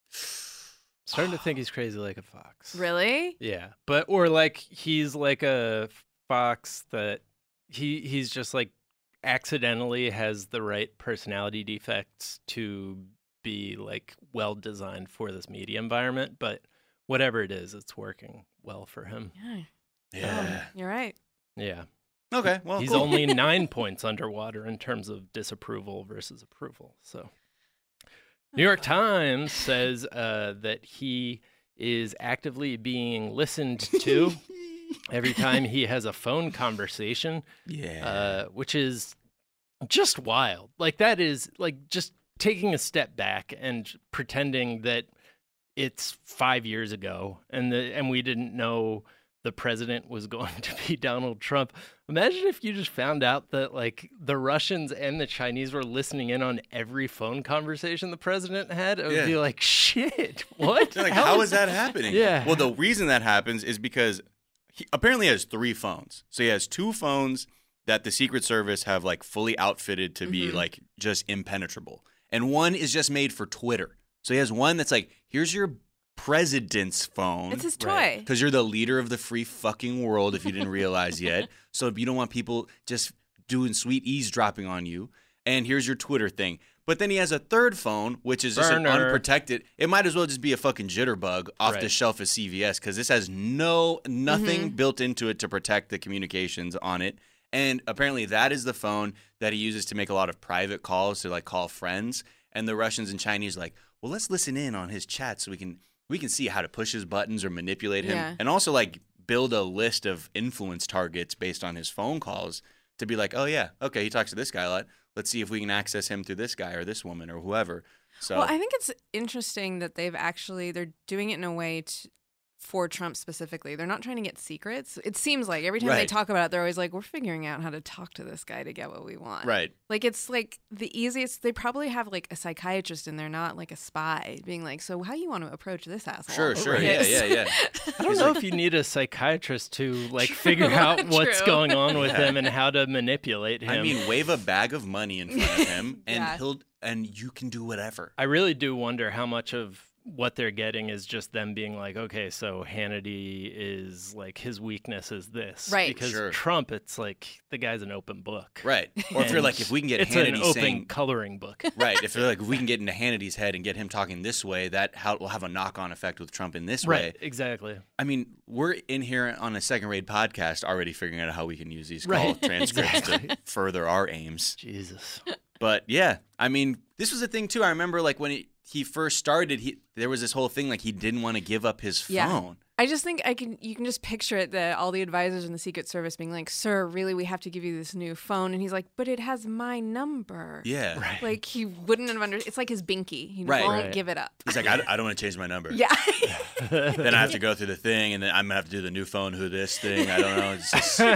Starting to think he's crazy like a fox. Really? Yeah, but or like he's like a fox that he's just like accidentally has the right personality defects to be like well designed for this media environment, but whatever it is, it's working well for him. Yeah. You're right. Yeah. Okay. Well, He's cool. only 9 points underwater in terms of disapproval versus approval. So, New York Times says that he is actively being listened to every time he has a phone conversation. Yeah. Which is just wild. Like, that is like just taking a step back and pretending that it's 5 years ago and we didn't know the president was going to be Donald Trump. Imagine if you just found out that like the Russians and the Chinese were listening in on every phone conversation the president had. It would be like, shit, what? They're like, how is that happening? Yeah. Well, the reason that happens is because he apparently has 3 phones. So he has 2 phones that the Secret Service have like fully outfitted to be like just impenetrable. And one is just made for Twitter. So he has one that's like, here's your president's phone. It's his toy. Because you're the leader of the free fucking world if you didn't realize yet. So you don't want people just doing sweet eavesdropping on you. And here's your Twitter thing. But then he has a third phone, which is just an unprotected. It might as well just be a fucking jitterbug off the shelf at CVS because this has nothing built into it to protect the communications on it. And apparently that is the phone that he uses to make a lot of private calls to like call friends. And the Russians and Chinese are like, well, let's listen in on his chat so we can see how to push his buttons or manipulate him. Yeah. And also like build a list of influence targets based on his phone calls to be like, oh yeah, okay, he talks to this guy a lot. Let's see if we can access him through this guy or this woman or whoever. So Well, I think it's interesting that they're doing it in a way for Trump specifically. They're not trying to get secrets. It seems like every time they talk about it, they're always like, we're figuring out how to talk to this guy to get what we want. Right. Like, it's like the easiest. They probably have like a psychiatrist in there, not like a spy, being like, so how you want to approach this asshole? Sure. Yeah. I don't know if you need a psychiatrist to like figure out what's going on with him and how to manipulate him. I mean, wave a bag of money in front of him and you can do whatever. I really do wonder how much of what they're getting is just them being like, okay, so Hannity is like, his weakness is this. Right. Because Trump, it's like, the guy's an open book. Right. Or if you're like, if we can get it's Hannity an open saying, coloring book. Right. If they're like, if we can get into Hannity's head and get him talking this way, will have a knock-on effect with Trump in this way. Right, exactly. I mean, we're in here on a second-rate podcast already figuring out how we can use these call transcripts to further our aims. Jesus. But yeah, I mean, this was a thing too. I remember like when he first started, there was this whole thing like he didn't want to give up his phone. I just think you can just picture it, all the advisors in the Secret Service being like, sir, really, we have to give you this new phone. And he's like, but it has my number. Yeah. Right. Like he wouldn't have it's like his binky. He won't give it up. He's like, I don't want to change my number. Yeah. Then I have to go through the thing, and then I'm going to have to do the new phone, who this thing. I don't know.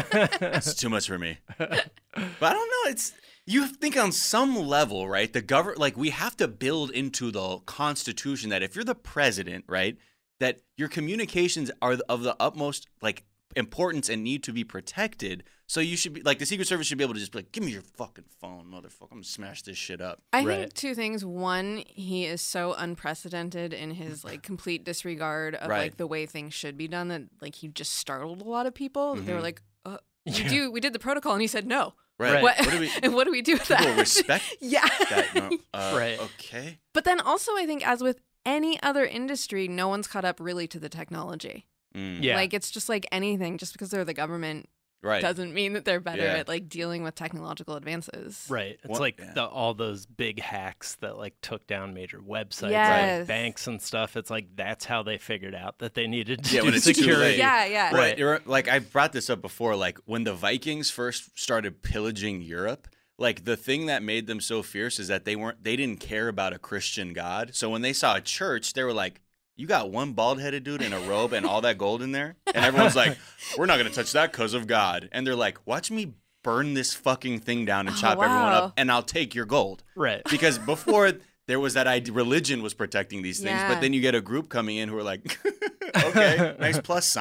It's too much for me. But I don't know. You think on some level, right, the government, like we have to build into the Constitution that if you're the president, right, that your communications are of the utmost like importance and need to be protected. So you should be like the Secret Service should be able to just be like, give me your fucking phone, motherfucker. I'm gonna smash this shit up. I think 2 things. One, he is so unprecedented in his like complete disregard of like the way things should be done that like he just startled a lot of people. They were like, we did the protocol, and he said no. Right. What do we do with that? People respect that. No, right. Okay. But then also, I think as with any other industry, no one's caught up really to the technology. Yeah. Like it's just like anything. Just because they're the government doesn't mean that they're better at like dealing with technological advances. Right. It's all those big hacks that like took down major websites, Yes. like banks and stuff. It's like that's how they figured out that they needed to Yeah, do when it's too security. late. Yeah. Right. Like I brought this up before, like when the Vikings first started pillaging Europe, like the thing that made them so fierce is that they didn't care about a Christian God. So when they saw a church, they were like, you got one bald-headed dude in a robe and all that gold in there? And everyone's like, we're not going to touch that because of God. And they're like, watch me burn this fucking thing down and chop everyone up, and I'll take your gold. Right. Because before there was that idea, religion was protecting these things, but then you get a group coming in who are like, okay, nice plus sign.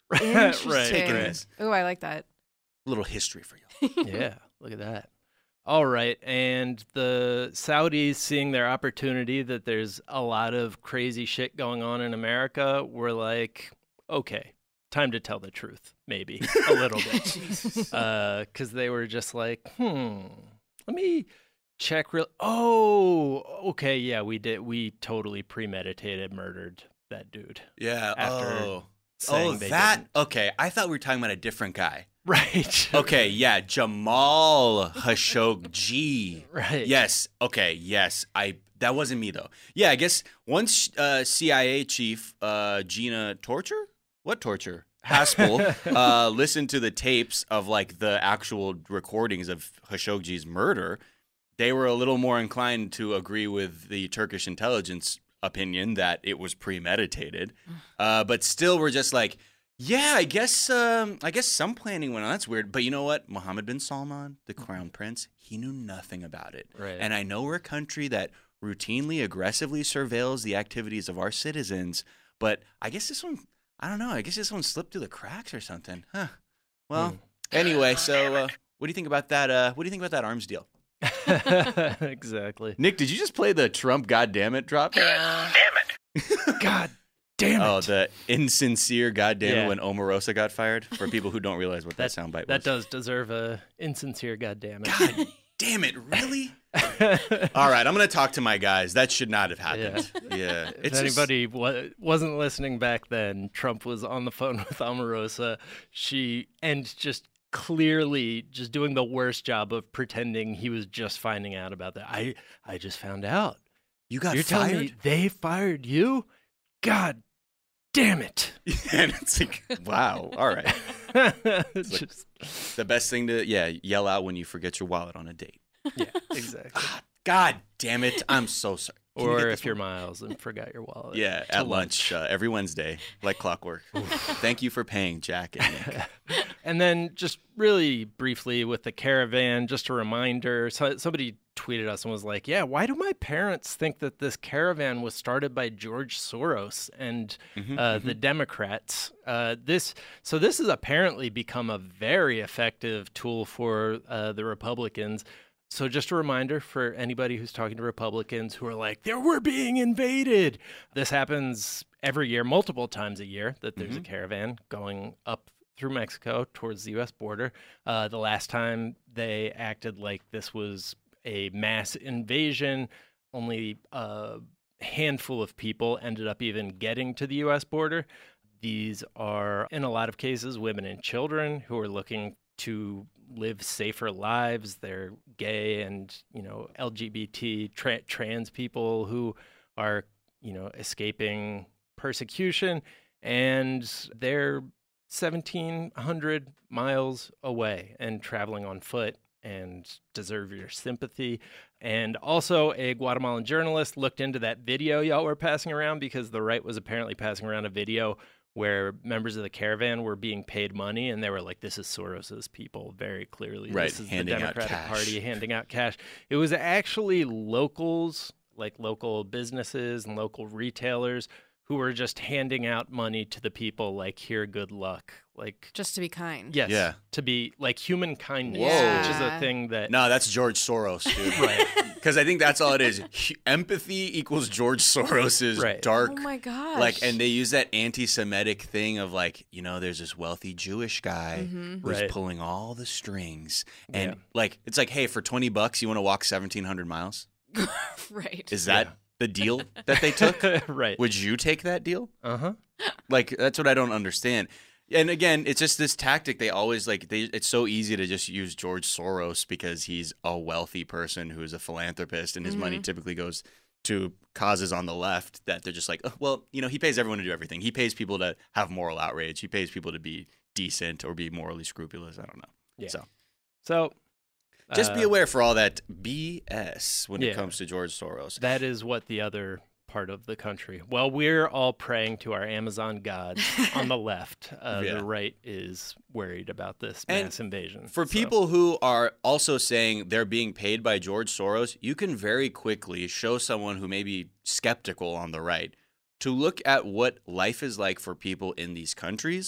Interesting. Right. Oh, I like that. A little history for you. Yeah, look at that. All right, and the Saudis, seeing their opportunity that there's a lot of crazy shit going on in America, were like, okay, time to tell the truth, maybe a little bit. Because they were just like, let me check oh, okay, yeah, we did. We totally premeditated, murdered that dude. Yeah. After saying they that? didn't. Okay, I thought we were talking about a different guy. Right. Okay, yeah, Jamal Khashoggi. Right. Yes. Okay. Yes. That wasn't me though. Yeah, I guess once CIA chief Gina Torture? What Torture? Haspel listened to the tapes of like the actual recordings of Khashoggi's murder, they were a little more inclined to agree with the Turkish intelligence opinion that it was premeditated. But still we're just like, yeah, I guess some planning went on. That's weird. But you know what? Mohammed bin Salman, the crown prince, he knew nothing about it. Right. And I know we're a country that routinely, aggressively surveils the activities of our citizens. But I guess this one, I don't know. I guess this one slipped through the cracks or something. Huh. Well, anyway, so what do you think about that? What do you think about that arms deal? Exactly. Nick, did you just play the Trump goddammit drop? God damn it. Oh, the insincere goddamn Yeah. when Omarosa got fired? For people who don't realize what that soundbite was. That does deserve a insincere goddamn it. God damn it, really? All right, I'm going to talk to my guys. That should not have happened. Yeah. If anybody wasn't listening back then, Trump was on the phone with Omarosa. And just clearly just doing the worst job of pretending he was just finding out about that. I just found out. You got You're fired? telling me they fired you? God damn it. And it's like, wow, all right. It's like- just, The best thing to, yell out when you forget your wallet on a date. yeah, exactly. God damn it, I'm so sorry. Can you Or get if this you're one? Miles and forgot your wallet. Yeah, to at lunch every Wednesday, like clockwork. Thank you for paying, Jack and Nick. And then just really briefly with the caravan, just a reminder, somebody tweeted us and was like, yeah, why do my parents think that this caravan was started by George Soros and the Democrats? This has apparently become a very effective tool for the Republicans. So just a reminder for anybody who's talking to Republicans who are like, we're being invaded. This happens every year, multiple times a year, that there's a caravan going up through Mexico towards the U.S. border. The last time they acted like this was a mass invasion, only a handful of people ended up even getting to the U.S. border. These are, in a lot of cases, women and children who are looking to live safer lives. They're gay and, LGBT, trans people who are, escaping persecution, and they're 1,700 miles away and traveling on foot and deserve your sympathy. And also, a Guatemalan journalist looked into that video y'all were passing around, because the right was apparently passing around a video where members of the caravan were being paid money, and they were like, this is Soros's people, very clearly. Right, This is handing the out Democratic cash. Party handing out cash. It was actually locals, like local businesses and local retailers, who were just handing out money to the people, like, here, good luck. Like, Just to be kind. yes, Yeah. to be like human kindness, Whoa. which is a Yeah. thing that No, that's George Soros, dude. right. Because I think that's all it is. Empathy equals George Soros's Right. dark. Oh my gosh. Like, and they use that anti-Semitic thing of like, there's this wealthy Jewish guy who's Right. pulling all the strings, and Yeah. like, it's like, hey, for $20, you want to walk 1,700 miles? Right. Is that the deal that they took? Right. Would you take that deal? Uh-huh. Like, that's what I don't understand. And again, it's just this tactic. They always it's so easy to just use George Soros because he's a wealthy person who's a philanthropist, and his money typically goes to causes on the left that they're just like, oh, well, he pays everyone to do everything. He pays people to have moral outrage. He pays people to be decent or be morally scrupulous. I don't know. Yeah. So So just be aware for all that BS when Yeah. it comes to George Soros. that is what the other part of the country. Well, we're all praying to our Amazon gods on the left. Yeah. The right is worried about this And mass invasion. For So- people who are also saying they're being paid by George Soros, you can very quickly show someone who may be skeptical on the right to look at what life is like for people in these countries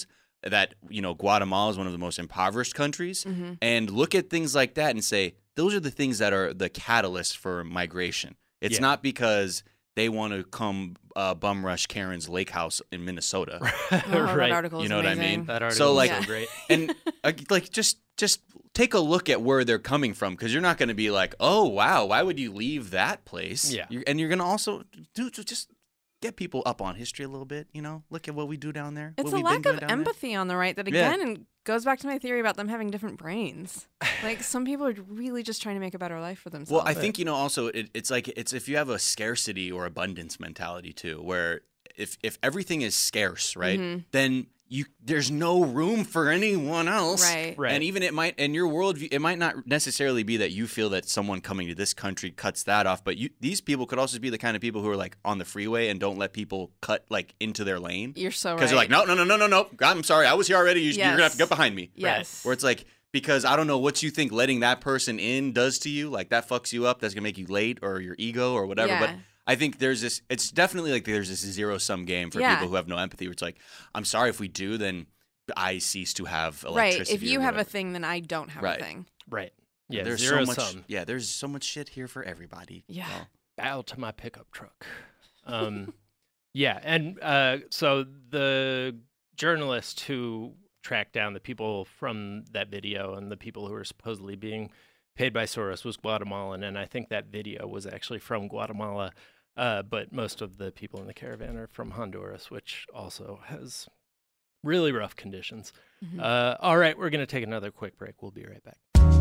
that, Guatemala is one of the most impoverished countries, and look at things like that and say, those are the things that are the catalyst for migration. It's not because they want to come bum rush Karen's lake house in Minnesota. That article is what I amazing. mean? That article is so great. And just take a look at where they're coming from, because you're not going to be like, oh, wow, why would you leave that place? Yeah. And you're going to also just get people up on history a little bit, look at what we do down there. It's a lack of empathy on the right that, again, goes back to my theory about them having different brains. Like, some people are really just trying to make a better life for themselves. Well, I think, also, it's if you have a scarcity or abundance mentality, too, where if everything is scarce, right, then there's no room for anyone else. Right. And even in your worldview, it might not necessarily be that you feel that someone coming to this country cuts that off, but these people could also be the kind of people who are like on the freeway and don't let people cut like into their lane. You're so right. Because they're like, no, I'm sorry, I was here already. You're going to have to get behind me. Yes. Where it's like, because I don't know what you think letting that person in does to you. Like, that fucks you up. That's going to make you late, or your ego or whatever. Yeah. But I think it's definitely like there's this zero-sum game for people who have no empathy, where it's like, I'm sorry, if we do, then I cease to have electricity. Right. If you have a thing, then I don't have a thing. Right. Yeah, there's zero so much, sum. Yeah, there's so much shit here for everybody. Yeah. Well, Bow to my pickup truck. Yeah, and so the journalist who tracked down the people from that video and the people who were supposedly being paid by Soros was Guatemalan, and I think that video was actually from Guatemala, but most of the people in the caravan are from Honduras, which also has really rough conditions. All right, we're going to take another quick break. We'll be right back.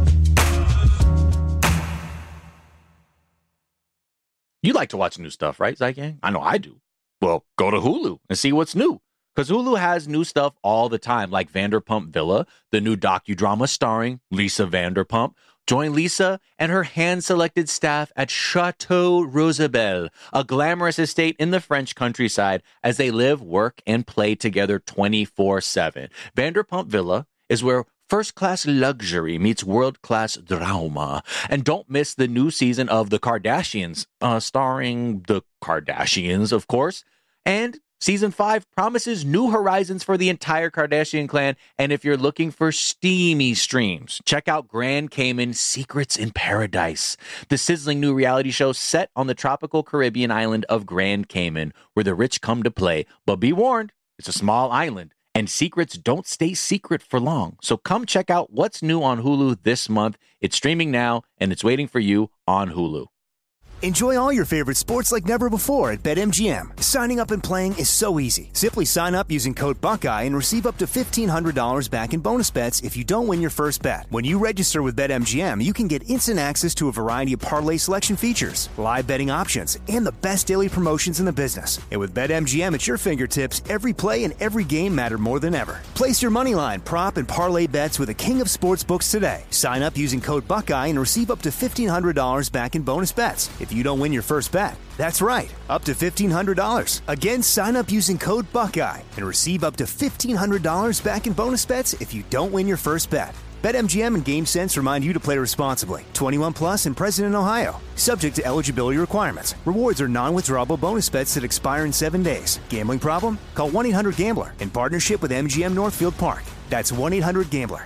You like to watch new stuff, right, Zygang? I know I do. Well, go to Hulu and see what's new. Because Hulu has new stuff all the time, like Vanderpump Villa, the new docudrama starring Lisa Vanderpump. Join Lisa and her hand-selected staff at Chateau Rosabelle, a glamorous estate in the French countryside, as they live, work, and play together 24/7. Vanderpump Villa is where first-class luxury meets world-class drama. And don't miss the new season of The Kardashians, starring the Kardashians, of course. And Season 5 promises new horizons for the entire Kardashian clan, and if you're looking for steamy streams, check out Grand Cayman Secrets in Paradise, the sizzling new reality show set on the tropical Caribbean island of Grand Cayman, where the rich come to play. But be warned, it's a small island, and secrets don't stay secret for long. So come check out what's new on Hulu this month. It's streaming now, and it's waiting for you on Hulu. Enjoy all your favorite sports like never before at BetMGM. Signing up and playing is so easy. Simply sign up using code Buckeye and receive up to $1,500 back in bonus bets if you don't win your first bet. When you register with BetMGM, you can get instant access to a variety of parlay selection features, live betting options, and the best daily promotions in the business. And with BetMGM at your fingertips, every play and every game matter more than ever. Place your moneyline, prop, and parlay bets with the king of sportsbooks today. Sign up using code Buckeye and receive up to $1,500 back in bonus bets if you don't win your first bet. That's right, up to $1,500. Again, sign up using code Buckeye and receive up to $1,500 back in bonus bets if you don't win your first bet. BetMGM and GameSense remind you to play responsibly. 21 plus and present in Ohio. Subject to eligibility requirements. Rewards are non-withdrawable bonus bets that expire in 7 days. Gambling problem? Call 1-800-GAMBLER in partnership with MGM Northfield Park. That's 1-800-GAMBLER.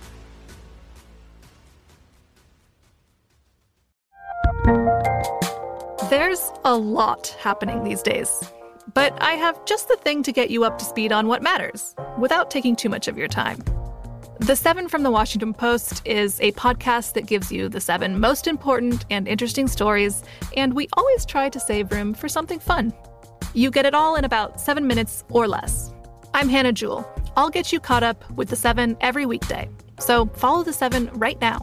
There's a lot happening these days, but I have just the thing to get you up to speed on what matters, without taking too much of your time. The 7 from the Washington Post is a podcast that gives you the 7 most important and interesting stories, and we always try to save room for something fun. You get it all in about 7 minutes or less. I'm Hannah Jewell. I'll get you caught up with the 7 every weekday, so follow the 7 right now.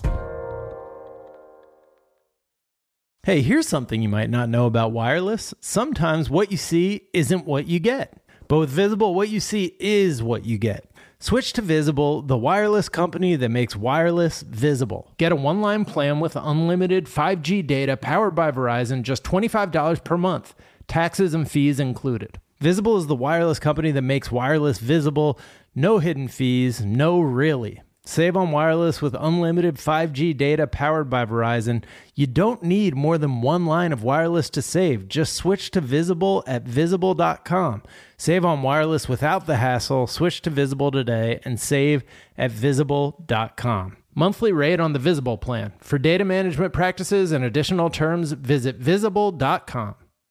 Hey, here's something you might not know about wireless. Sometimes what you see isn't what you get. But with Visible, what you see is what you get. Switch to Visible, the wireless company that makes wireless visible. Get a one-line plan with unlimited 5G data powered by Verizon, just $25 per month. Taxes and fees included. Visible is the wireless company that makes wireless visible. No hidden fees, no really. Save on wireless with unlimited 5G data powered by Verizon. You don't need more than one line of wireless to save. Just switch to Visible at Visible.com. Save on wireless without the hassle. Switch to Visible today and save at Visible.com. Monthly rate on the Visible plan. For data management practices and additional terms, visit Visible.com.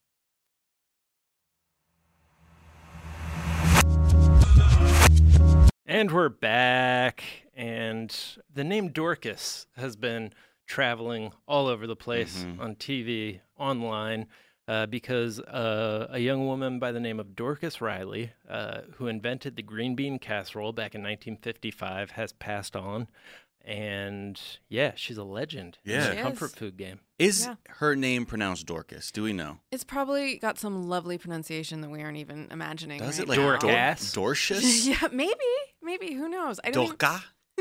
And we're back, and the name Dorcas has been traveling all over the place on TV, online, because a young woman by the name of Dorcas Riley, who invented the green bean casserole back in 1955, has passed on. And yeah, she's a legend in the comfort food game. Is her name pronounced Dorcas? Do we know? It's probably got some lovely pronunciation that we aren't even imagining. Does right it like Dorcas? Dorcious? Yeah, maybe. Who knows? I don't Dorca?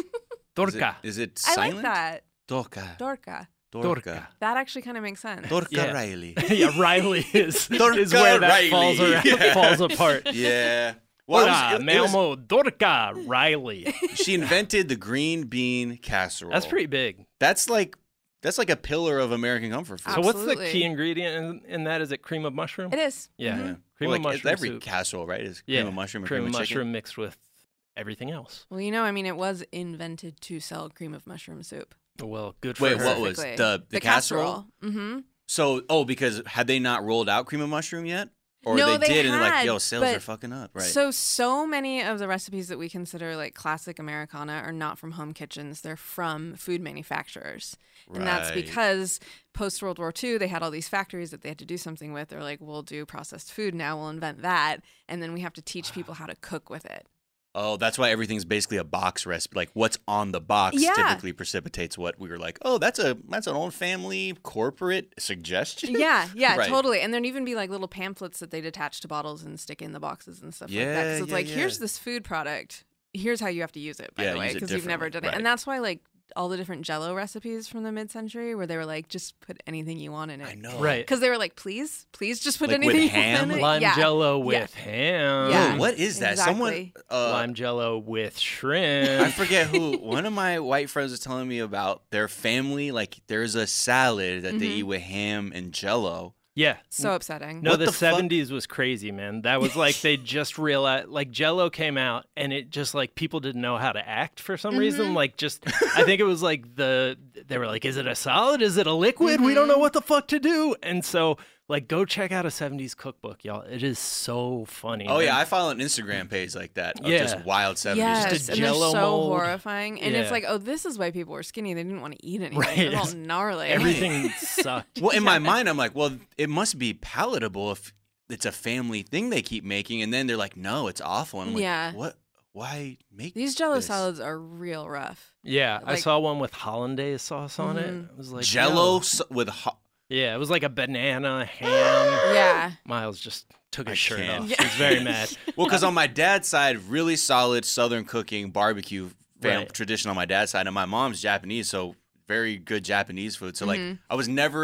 Dorca. Is it I silent? like that. Dorca. Dorca. Dorca. That actually kind of makes sense. Dorca Riley. Yeah, Riley is Dorca where that Riley. falls apart. Yeah. Hola, me llamo Dorca Riley. She invented the green bean casserole. That's pretty big. That's like a pillar of American comfort food. So what's the Absolutely. key ingredient in that? Is it cream of mushroom? It is. Yeah. Mhm. Cream Well, of like, mushroom every soup. casserole, right? Is cream of mushroom and cream of chicken? mushroom mixed with everything else. Well, it was invented to sell cream of mushroom soup. Well, good for Wait, her. what was the casserole? Mm-hmm. So, because had they not rolled out cream of mushroom yet? Or No, they they did, and they're like, had, yo, sales but are fucking up, right? So many of the recipes that we consider like classic Americana are not from home kitchens. They're from food manufacturers. And that's Right. because post-World War II, they had all these factories that they had to do something with. They're like, we'll do processed food now. We'll invent that. And then we have to teach people how to cook with it. Oh, that's why everything's basically a box recipe. Like what's on the box Yeah. typically precipitates what we were like, oh, that's an old family corporate suggestion. Yeah, Right. totally. And there'd even be like little pamphlets that they'd attach to bottles and stick in the boxes and stuff like that. Because it's like, here's this food product. Here's how you have to use it, by the way, use it because you've never done differently, it. right. And that's why like all the different Jell-O recipes from the mid-century where they were like, just put anything you want in it. I know. Right. Because they were like, please just put Like with anything you ham? want in it. Lime Yeah. jello Yeah. with ham. Yeah. Oh, what is that? Exactly. Someone Lime jello with I shrimp. forget who. One of my white friends was telling me about their family. Like, there's a salad that they eat with ham and Jello. Yeah. So upsetting. No, What the the fuck? 70s was crazy, man. That was like they just realized, like Jell-O came out, and it just like people didn't know how to act for some reason. Like, just I think it was like they were like, is it a solid? Is it a liquid? We don't know what the fuck to do. And so, like, go check out a 70s cookbook, y'all. It is so funny. Oh man. yeah, I follow an Instagram page like that of Yeah. just wild 70s. Yes, Just a and they're Jell-O so mold. horrifying. And it's Yeah. like, oh, this is why people were skinny. They didn't want to eat anything. Right. They're all gnarly. Everything sucked. Well, in my mind, I'm like, well, it must be palatable if it's a family thing they keep making, and then they're like, no, it's awful. And I'm like, Yeah. what? Why make These Jell-O this? salads are real rough. Yeah, I Like- saw one with hollandaise sauce on it. It was like Jello yo. with Yeah, it was like a banana ham. Yeah. Miles just took his I shirt can't. off. He was very mad. well, because on my dad's side, really solid Southern cooking barbecue Right. tradition on my dad's side, and my mom's Japanese, so very good Japanese food. So like, I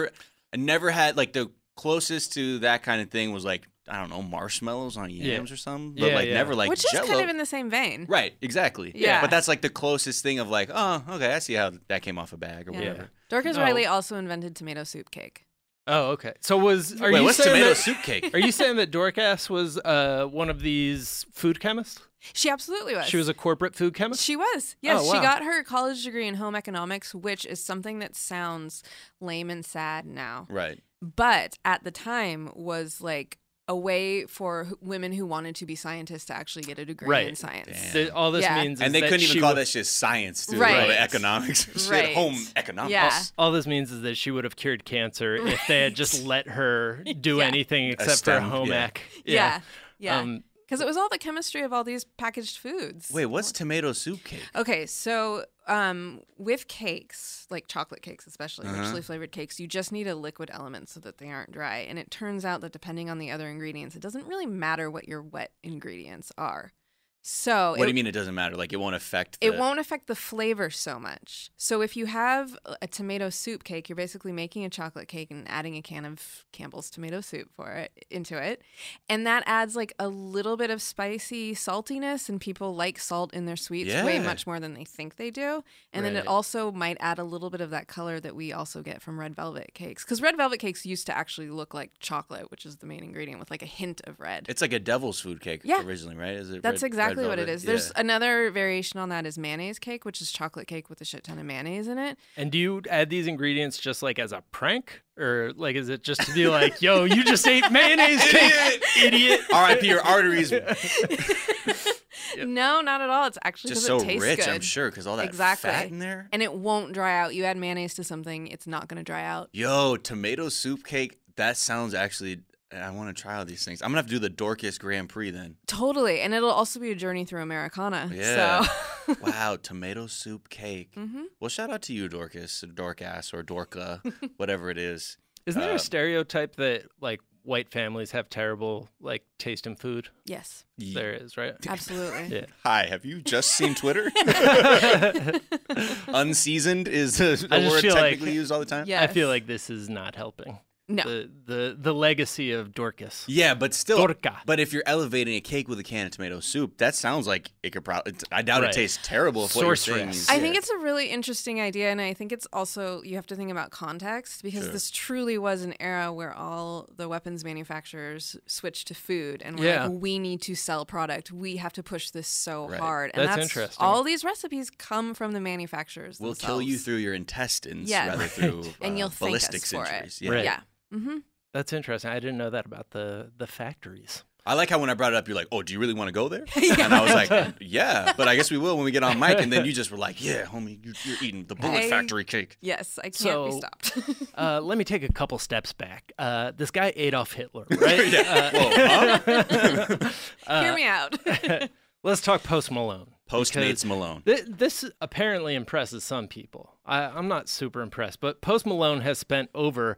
never had like the closest to that kind of thing was like, I don't know, marshmallows on yams or something, but Yeah, like yeah. never like Which is Jell-O. kind of in the same vein. Right, exactly. Yeah. But that's like the closest thing of like, oh, okay, I see how that came off a bag or Yeah. whatever. Dorcas No. Riley also invented tomato soup cake. Oh, okay. So are Wait, you what's saying tomato that, soup cake? Are you saying that Dorcas was one of these food chemists? She absolutely was. She was a corporate food chemist? She was. Yes, Oh, she wow. got her college degree in home economics, which is something that sounds lame and sad now. Right. But at the time was like a way for women who wanted to be scientists to actually get a degree Right. in science. All this Yeah. means is And they that couldn't even she call would- that shit science, too. Right. Right. Economics. Shit, Right. home economics. Yeah. All this means is that she would have cured cancer if they had just let her do Yeah. anything except for STEM, home yeah. ec. Yeah. Yeah. Because Um, it was all the chemistry of all these packaged foods. Wait, what's tomato soup cake? Okay, so with cakes, like chocolate cakes especially, richly flavored cakes, you just need a liquid element so that they aren't dry. And it turns out that depending on the other ingredients, it doesn't really matter what your wet ingredients are. So what do you mean it doesn't matter? Like it won't affect it won't affect the flavor so much. So if you have a tomato soup cake, you're basically making a chocolate cake and adding a can of Campbell's tomato soup into it. And that adds like a little bit of spicy saltiness, and people like salt in their sweets way much more than they think they do. And then it also might add a little bit of that color that we also get from red velvet cakes. Because red velvet cakes used to actually look like chocolate, which is the main ingredient, with like a hint of red. It's like a devil's food cake originally, right? Is it? That's exactly what it velvet? is. There's another variation on that is mayonnaise cake, which is chocolate cake with a shit ton of mayonnaise in it. And do you add these ingredients just like as a prank? Or like is it just to be like, yo, you just ate mayonnaise cake, idiot. R.I.P. your arteries. No, not at all. It's actually just because so it tastes rich, good. I'm sure, because all that fat in there. And it won't dry out. You add mayonnaise to something, it's not going to dry out. Yo, tomato soup cake, that sounds actually... I want to try all these things. I'm going to have to do the Dorcas Grand Prix then. Totally. And it'll also be a journey through Americana. Yeah. So. Wow, tomato soup cake. Mm-hmm. Well, shout out to you, Dorcas, or Dorcas, or Dorca, whatever it is. Isn't there a stereotype that like white families have terrible like taste in food? Yes. There is, right? Absolutely. Yeah. Hi, have you just seen Twitter? Unseasoned is a word technically used all the time. Yes. I feel like this is not helping. No. The legacy of Dorcas. Yeah, but still. Dorca. But if you're elevating a cake with a can of tomato soup, that sounds like it could probably. I doubt it tastes terrible. If what you're saying is, I think it's a really interesting idea, and I think it's also you have to think about context because this truly was an era where all the weapons manufacturers switched to food, and were like, we need to sell product. We have to push this so hard. And that's interesting. All these recipes come from the manufacturers. We'll themselves. kill you through your intestines rather through and you'll thank us ballistics for injuries. it. Right. Yeah. Mm-hmm. That's interesting. I didn't know that about the factories. I like how when I brought it up, you're like, "Oh, do you really want to go there?" And I was like, "Yeah, but I guess we will when we get on mic." And then you just were like, "Yeah, homie, you're eating the Bullet Factory cake." Yes, I can't be stopped. Let me take a couple steps back. This guy Adolf Hitler, right? Hear me out. Let's talk Post Malone. Postmates Malone. This apparently impresses some people. I'm not super impressed, but Post Malone has spent over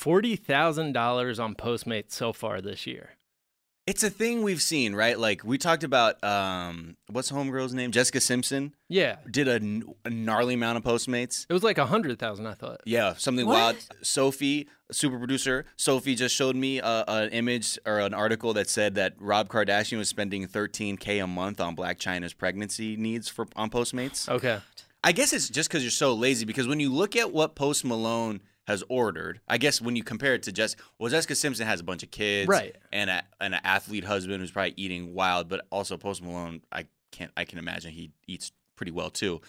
$40,000 on Postmates so far this year. It's a thing we've seen, right? Like we talked about, what's homegirl's name? Jessica Simpson. Yeah. Did a gnarly amount of Postmates. It was like 100,000, I thought. Yeah, something wild. Sophie, super producer, Sophie just showed me an image or an article that said that Rob Kardashian was spending $13K a month on Blac Chyna's pregnancy needs on Postmates. Okay. I guess it's just because you're so lazy, because when you look at what Post Malone has ordered, I guess when you compare it to Jessica Simpson has a bunch of kids, right, and an athlete husband who's probably eating wild, but also Post Malone, I can imagine he eats pretty well too.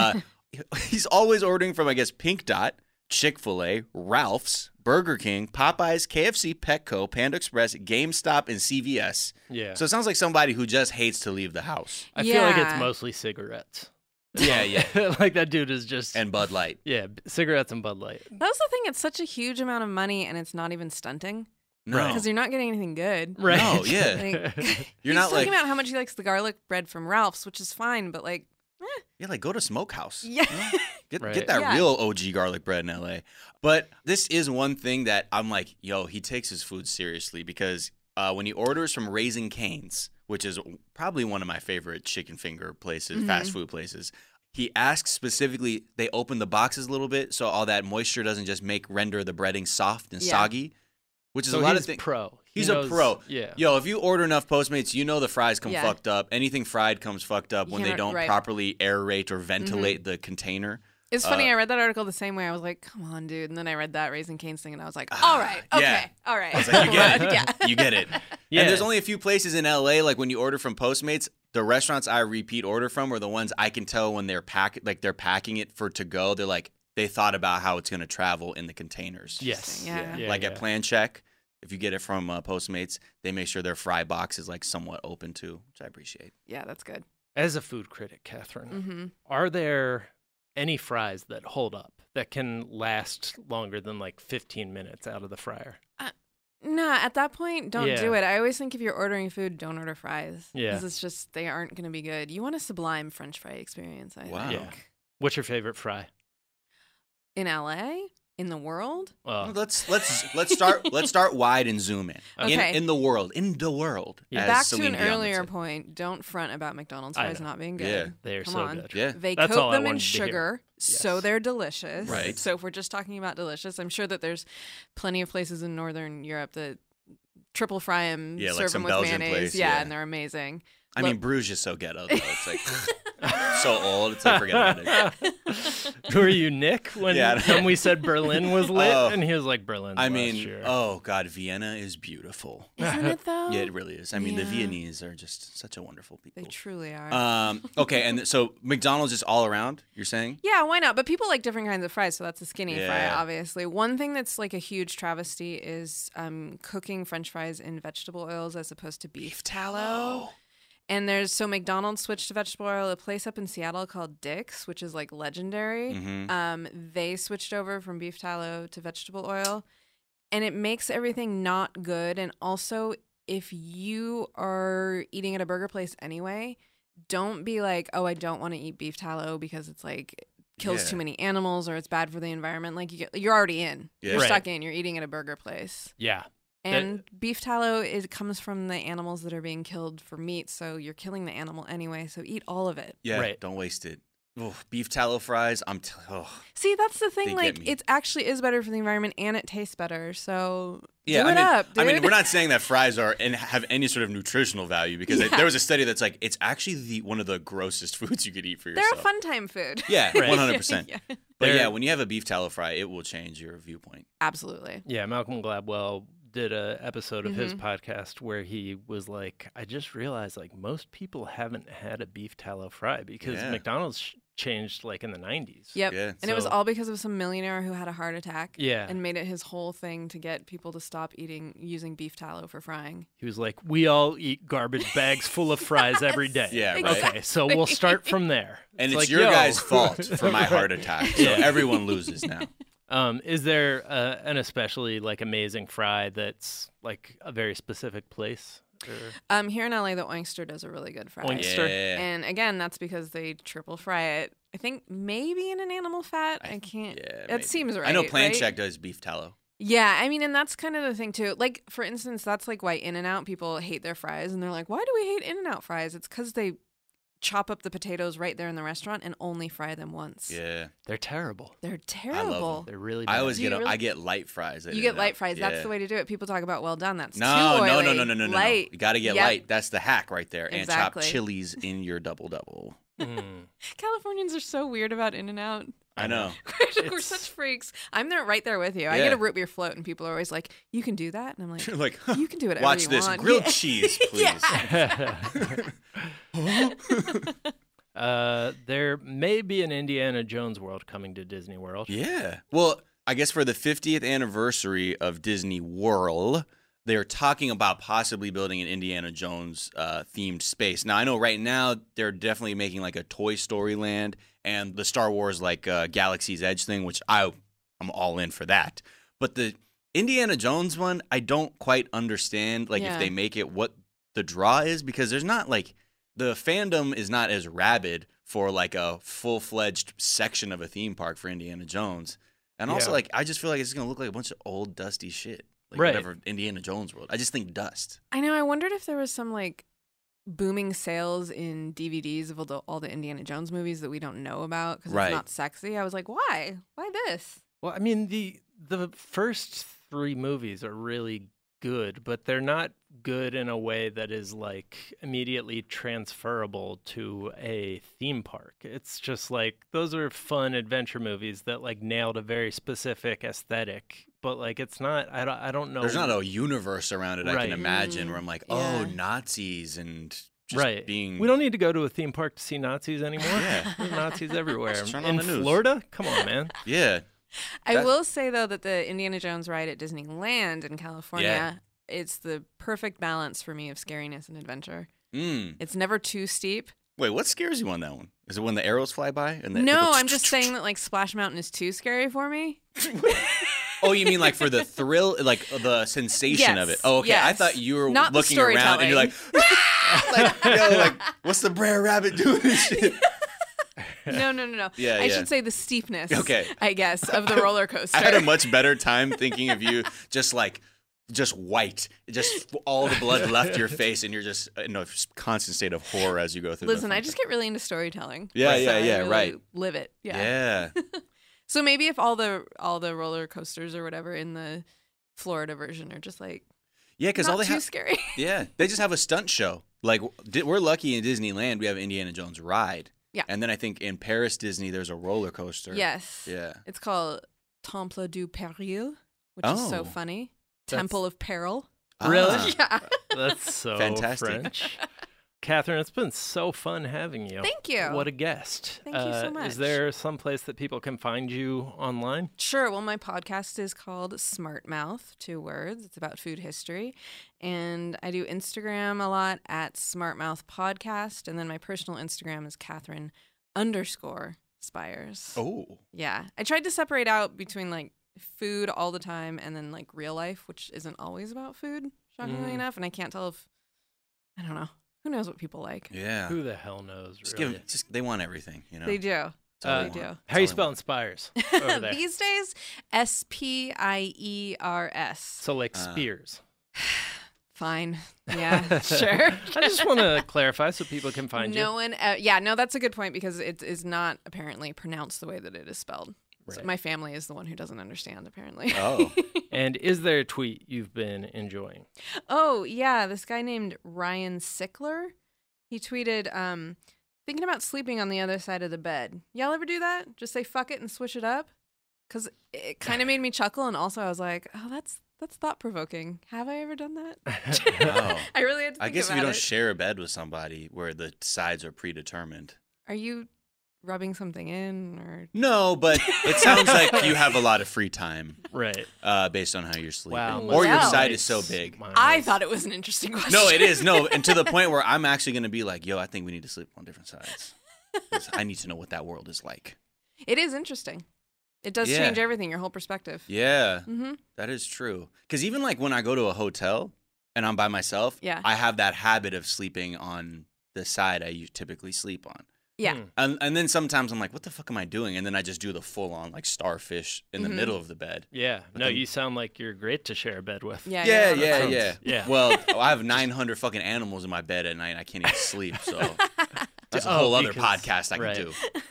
He's always ordering from, I guess, Pink Dot, Chick-fil-A, Ralph's, Burger King, Popeyes, KFC, Petco, Panda Express, GameStop, and CVS. Yeah. So it sounds like somebody who just hates to leave the house. I feel like it's mostly cigarettes. Yeah. Like that dude is just... And Bud Light. Yeah, cigarettes and Bud Light. That's the thing. It's such a huge amount of money, and it's not even stunting. No. Because you're not getting anything good. Right. No, yeah. You're not talking about how much he likes the garlic bread from Ralph's, which is fine, but like... Yeah, like go to Smokehouse. Yeah. You know? Get that real OG garlic bread in LA. But this is one thing that I'm like, yo, he takes his food seriously, because when he orders from Raising Cane's, which is probably one of my favorite chicken finger places, fast food places, he asks specifically they open the boxes a little bit so all that moisture doesn't just render the breading soft and soggy, which is a lot of things. He's a pro. Yeah. Yo, if you order enough Postmates, you know the fries come fucked up. Anything fried comes fucked up when they don't properly aerate or ventilate the container. It's funny. I read that article the same way. I was like, come on, dude. And then I read that Raising Cane's thing, and I was like, all right. Okay. All right. I was like, you get it. You get it. Yeah. And there's only a few places in LA, like when you order from Postmates, the restaurants I repeat order from are the ones I can tell when they're packing it for to go. They're like, they thought about how it's going to travel in the containers. Yes. Yeah. Like at Plan Check, if you get it from Postmates, they make sure their fry box is like somewhat open too, which I appreciate. Yeah, that's good. As a food critic, Catherine, are there any fries that hold up, that can last longer than like 15 minutes out of the fryer? Nah, at that point, don't do it. I always think if you're ordering food, don't order fries. Yeah. Because it's just, they aren't going to be good. You want a sublime French fry experience, I think. What's your favorite fry? In LA? In the world? Well, let's start wide and zoom in. Okay. In the world. Yeah. Back Celine to an Dion would earlier say. point. Don't front about McDonald's I fries know. not being good. Yeah. They're Come so on. good. Yeah. They That's all coat I them in wanted to hear. sugar, so Yes. they're delicious. Right. So if we're just talking about delicious, I'm sure that there's plenty of places in Northern Europe that triple fry them, Yeah, like serve some them with Belgian mayonnaise. place, Yeah, yeah. and they're amazing. I mean, Bruges is so ghetto, though. It's like so old. It's like, forget about it. Who are you, Nick? When we said Berlin was lit, Oh. and he was like, Berlin's I last mean, year. oh, God, Vienna is beautiful. Isn't it, though? Yeah, it really is. I mean, the Yeah. Viennese are just such a wonderful people. They truly are. Okay, and so McDonald's is all around, you're saying? Yeah, why not? But people like different kinds of fries, so that's a skinny fry, Yeah. obviously. One thing that's like a huge travesty is cooking French fries in vegetable oils as opposed to beef tallow. And so McDonald's switched to vegetable oil. A place up in Seattle called Dick's, which is like legendary. Mm-hmm. They switched over from beef tallow to vegetable oil, and it makes everything not good. And also, if you are eating at a burger place anyway, don't be like, oh, I don't want to eat beef tallow because it's like kills Yeah. too many animals or it's bad for the environment. Like you're already in. Yeah. You're Right. stuck in. You're eating at a burger place. Yeah. And beef tallow comes from the animals that are being killed for meat, so you're killing the animal anyway. So eat all of it. Yeah, Right. don't waste it. Oh, beef tallow fries, See, that's the thing. They Like, get me. it actually is better for the environment and it tastes better. So yeah, do I it mean, up, dude. I mean, we're not saying that fries are and have any sort of nutritional value because there was a study that's like it's actually one of the grossest foods you could eat for They're yourself. a fun time food. Yeah, Right. 100%. Yeah. But yeah, when you have a beef tallow fry, it will change your viewpoint. Absolutely. Yeah, Malcolm Gladwell did a episode of his Mhm. podcast where he was like, I just realized like most people haven't had a beef tallow fry because Yeah. McDonald's changed like in the 90s. Yep. Yeah. And it was So- all because of some millionaire who had a heart attack. Yeah. And made it his whole thing to get people to stop using beef tallow for frying. He was like, we all eat garbage bags full of fries every day. Yeah, right. Okay, so we'll start from there. And it's like, your yo. guys' fault for my heart attack. So everyone loses now. Is there an especially like amazing fry that's like a very specific place? Or... Here in LA, the Oinkster does a really good fry. Oinkster? Yeah. And again, that's because they triple fry it. I think maybe in an animal fat. I can't. Yeah, It maybe. seems right. I know Plan right? Check does beef tallow. Yeah, I mean, and that's kind of the thing too. Like, for instance, that's like why In-N-Out people hate their fries, and they're like, "Why do we hate In-N-Out fries?" It's because they chop up the potatoes right there in the restaurant and only fry them once. Yeah. They're terrible. They're terrible. They're really bad. I always Do you get really- I get light fries. at You get In-N-Out. light fries. That's Yeah. the way to do it. People talk about well done. That's No, too oily. no. Light. You got to get Yep. light. That's the hack right there. Exactly. And chop chilies in your double. Californians are so weird about In-N-Out. I know. We're such freaks. I'm there right there with you. I Yeah. get a root beer float, and people are always like, "You can do that," and I'm like, You're like, "You can do whatever watch you this want." grilled Yeah. cheese, please. There may be an Indiana Jones World coming to Disney World. Yeah. Well, I guess for the 50th anniversary of Disney World, they're talking about possibly building an Indiana Jones themed space. Now, I know right now they're definitely making like a Toy Story land and the Star Wars like Galaxy's Edge thing, which I'm all in for that. But the Indiana Jones one, I don't quite understand like Yeah. if they make it what the draw is because there's not like the fandom is not as rabid for like a full-fledged section of a theme park for Indiana Jones. And also, Yeah. like, I just feel like it's going to look like a bunch of old, dusty shit. Like, Right. whatever Indiana Jones World. I just think dust. I know. I wondered if there was some like booming sales in DVDs of all the Indiana Jones movies that we don't know about because Right. it's not sexy. I was like, why? Why this? Well, I mean, the first three movies are really good, but they're not good in a way that is like immediately transferable to a theme park. It's just like those are fun adventure movies that like nailed a very specific aesthetic, but like it's not. I don't know. There's not a universe around it I Right. can imagine where I'm like, Yeah. oh, Nazis and just right. being. We don't need to go to a theme park to see Nazis anymore. Yeah. There's Nazis everywhere. Just turn on In the news. Florida, come on, man. Yeah. I That- will say though that the Indiana Jones ride at Disneyland in California, Yeah. it's the perfect balance for me of scariness and adventure. Mm. It's never too steep. Wait, what scares you on that one? Is it when the arrows fly by? And the, No, I'm just saying that like Splash Mountain is too scary for me. Oh, you mean like for the thrill, like the sensation of it? Yes, Oh, okay. I yes. thought you were Not the looking around and you're like, like, yo, like, what's the Brer Rabbit doing and shit? No. Yeah, I should say the steepness. Okay. I guess of the roller coaster. I had a much better time thinking of you just white, just all the blood left your face, and you're just in a constant state of horror as you go through. Listen, I just get really into storytelling. Yeah, so I really right. Live it. Yeah. So maybe if all the roller coasters or whatever in the Florida version are just like because all they have scary. Yeah, they just have a stunt show. Like we're lucky in Disneyland, we have Indiana Jones ride. Yeah, and then I think in Paris Disney there's a roller coaster. Yes. Yeah. It's called Temple du Peril, which is so funny. Temple of Peril. Really? Yeah. That's so fantastic. French. Catherine, it's been so fun having you. Thank you. What a guest. Thank you so much. Is there some place that people can find you online? Sure. Well, my podcast is called Smart Mouth, 2 words. It's about food history. And I do Instagram a lot at Smart Mouth Podcast. And then my personal Instagram is Catherine_Spires. Oh. Yeah. I tried to separate out between like food all the time and then like real life, which isn't always about food, shockingly enough. And I can't tell if, I don't know. Who knows what people like? Yeah. Who the hell knows, really? They want everything, you know? They do. They do. How are you spelling Spires over there? These days, Spiers. So like Spears. Fine. Yeah, sure. I just want to clarify so people can find you. No, that's a good point because it is not apparently pronounced the way that it is spelled. Right. So my family is the one who doesn't understand, apparently. Oh. And is there a tweet you've been enjoying? Oh, yeah. This guy named Ryan Sickler, he tweeted, thinking about sleeping on the other side of the bed. Y'all ever do that? Just say fuck it and switch it up? Because it kind of made me chuckle. And also I was like, oh, that's thought-provoking. Have I ever done that? Oh. I really had to think I guess if about you don't it. share a bed with somebody where the sides are predetermined. Are you rubbing something in or No, but it sounds like you have a lot of free time, right? Based on how you're sleeping, Wow, or your Wow. side is so big. I thought it was an interesting question. No, it is and to the point where I'm actually going to be like, yo, I think we need to sleep on different sides. 'Cause I need to know what that world is like. It is interesting. It does change everything, your whole perspective. Yeah, Mm-hmm. that is true. Because even like when I go to a hotel and I'm by myself, I have that habit of sleeping on the side I typically sleep on. Yeah. And then sometimes I'm like, what the fuck am I doing? And then I just do the full on like starfish in the middle of the bed. Yeah. But No, then- you sound like you're great to share a bed with. Yeah. Well, I have 900 fucking animals in my bed at night. And I can't even sleep. So that's a whole other podcast I can do.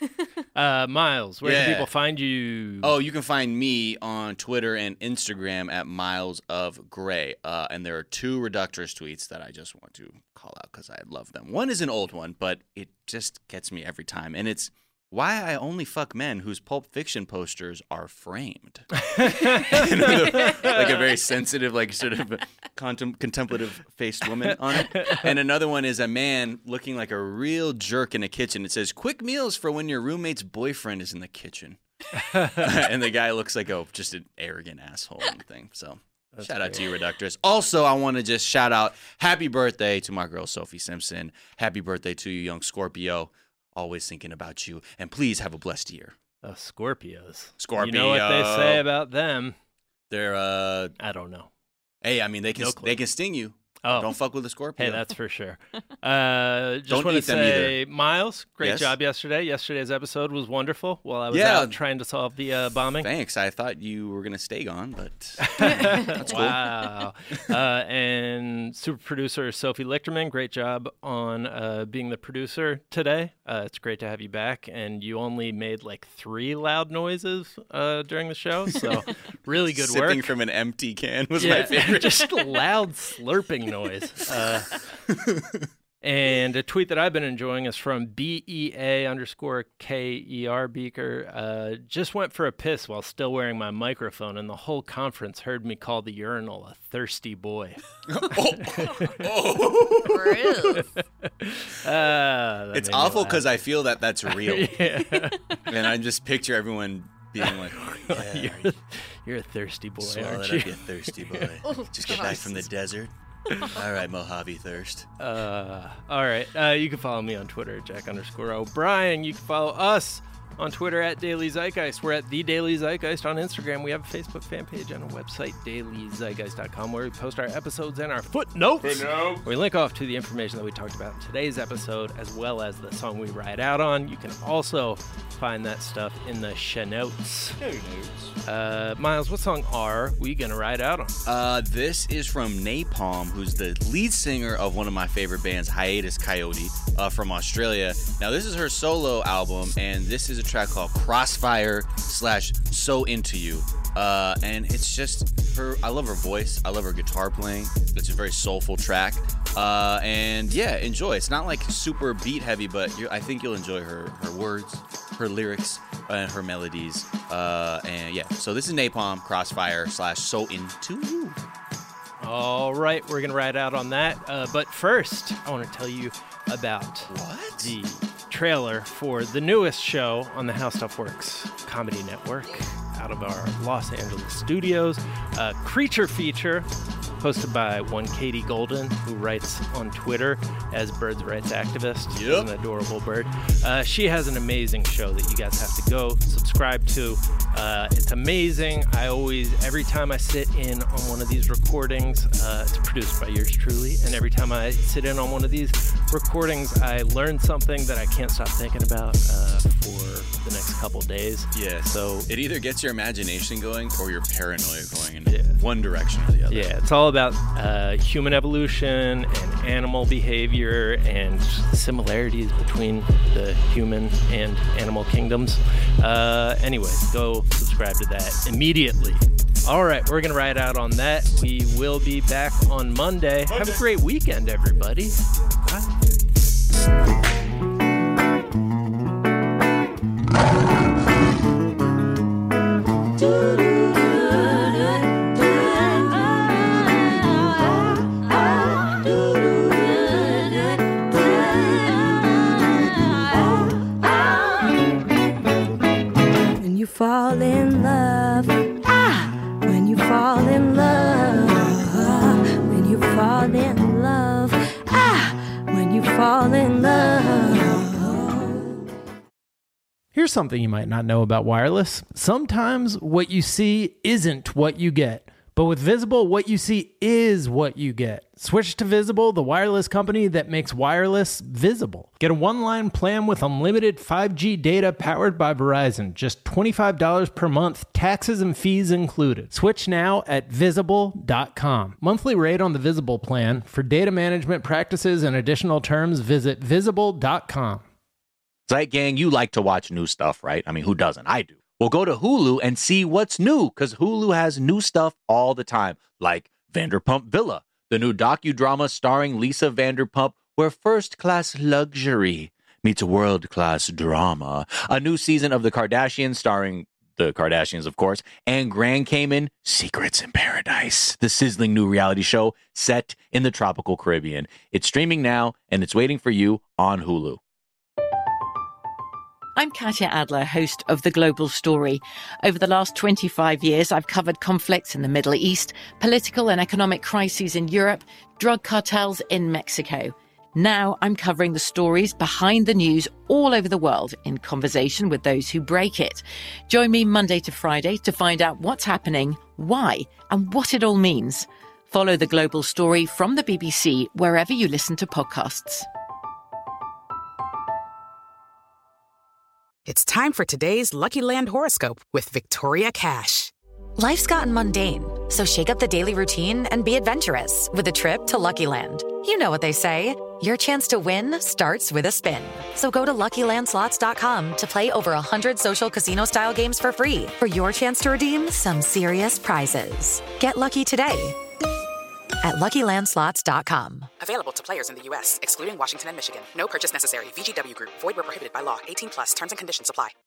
Miles, where can people find you? Oh, you can find me on Twitter and Instagram at Miles of Gray. And there are 2 Reductress tweets that I just want to call out because I love them. One is an old one, but it just gets me every time. And it's why I only fuck men whose Pulp Fiction posters are framed. Like a very sensitive, like sort of contemplative-faced woman on it. And another one is a man looking like a real jerk in a kitchen. It says, quick meals for when your roommate's boyfriend is in the kitchen. And the guy looks like just an arrogant asshole and thing. So shout out to you, Reductress. Also, I want to just shout out happy birthday to my girl, Sophie Simpson. Happy birthday to you, young Scorpio. Always thinking about you. And please have a blessed year. Scorpios. Scorpio. You know what they say about them? They're, I don't know. Hey, I mean, they can sting you. Oh. Don't fuck with a Scorpio. Hey, that's for sure. Just Don't want to eat them say, either. Miles, great Yes? job yesterday. Yesterday's episode was wonderful while I was out trying to solve the bombing. Thanks. I thought you were going to stay gone, but that's cool. Wow. And super producer Sophie Lichterman, great job on being the producer today. It's great to have you back. And you only made like 3 loud noises during the show, so really good work. Sipping from an empty can was my favorite. Just loud slurping noise. And a tweet that I've been enjoying is from BEA_KER Beaker. Just went for a piss while still wearing my microphone, and the whole conference heard me call the urinal a thirsty boy. It's awful because I feel that that's real. And I just picture everyone being like, you're a thirsty boy, swallow aren't that you? up, you thirsty boy. Just get back from the desert. All right, Mojave Thirst. All right. You can follow me on Twitter, Jack_O'Brien. You can follow us on Twitter at Daily Zeitgeist. We're at The Daily Zeitgeist on Instagram. We have a Facebook fan page and a website, dailyzeitgeist.com, where we post our episodes and our footnotes. We link off to the information that we talked about in today's episode, as well as the song we ride out on. You can also find that stuff in the show notes. Miles, what song are we going to ride out on? This is from Napalm, who's the lead singer of one of my favorite bands, Hiatus Coyote, from Australia. Now, this is her solo album, and this is a track called Crossfire/So Into You. And it's just her. I love her voice. I love her guitar playing. It's a very soulful track. And yeah, enjoy. It's not like super beat heavy, but I think you'll enjoy her words, her lyrics, and her melodies. And yeah, so this is Napalm, Crossfire/So Into You. All right, we're going to ride out on that. But first, I want to tell you about the trailer for the newest show on the How Stuff Works Comedy Network out of our Los Angeles studios. A creature feature hosted by one Katie Golden, who writes on Twitter as Birds Rights Activist. She's an adorable bird. She has an amazing show that you guys have to go subscribe to. It's amazing. Every time I sit in on one of these recordings, it's produced by yours truly, and every time I sit in on one of these recordings, I learn something that I can't stop thinking about for the next couple days. Yeah, so it either gets your imagination going or your paranoia going in one direction or the other. Yeah, it's all about human evolution and animal behavior and similarities between the human and animal kingdoms. Anyways, go subscribe to that immediately. All right, we're going to ride out on that. We will be back on Monday. Have a great weekend, everybody. Bye. When you fall in love, when you fall in love, when you fall in love, when you fall in love. Here's something you might not know about wireless. Sometimes what you see isn't what you get. But with Visible, what you see is what you get. Switch to Visible, the wireless company that makes wireless visible. Get a one-line plan with unlimited 5G data powered by Verizon. Just $25 per month, taxes and fees included. Switch now at Visible.com. Monthly rate on the Visible plan. For data management practices and additional terms, visit Visible.com. Zeit Gang, you like to watch new stuff, right? I mean, who doesn't? I do. Well, go to Hulu and see what's new, because Hulu has new stuff all the time, like Vanderpump Villa, the new docudrama starring Lisa Vanderpump, where first-class luxury meets world-class drama. A new season of The Kardashians starring the Kardashians, of course, and Grand Cayman, Secrets in Paradise, the sizzling new reality show set in the tropical Caribbean. It's streaming now, and it's waiting for you on Hulu. I'm Katya Adler, host of The Global Story. Over the last 25 years, I've covered conflicts in the Middle East, political and economic crises in Europe, drug cartels in Mexico. Now I'm covering the stories behind the news all over the world in conversation with those who break it. Join me Monday to Friday to find out what's happening, why, and what it all means. Follow The Global Story from the BBC wherever you listen to podcasts. It's time for today's Lucky Land horoscope with Victoria Cash. Life's gotten mundane, so shake up the daily routine and be adventurous with a trip to Lucky Land. You know what they say, your chance to win starts with a spin. So go to LuckyLandSlots.com to play over 100 social casino-style games for free for your chance to redeem some serious prizes. Get lucky today at LuckyLandSlots.com. Available to players in the U.S., excluding Washington and Michigan. No purchase necessary. VGW Group. Void where prohibited by law. 18+. Terms and conditions apply.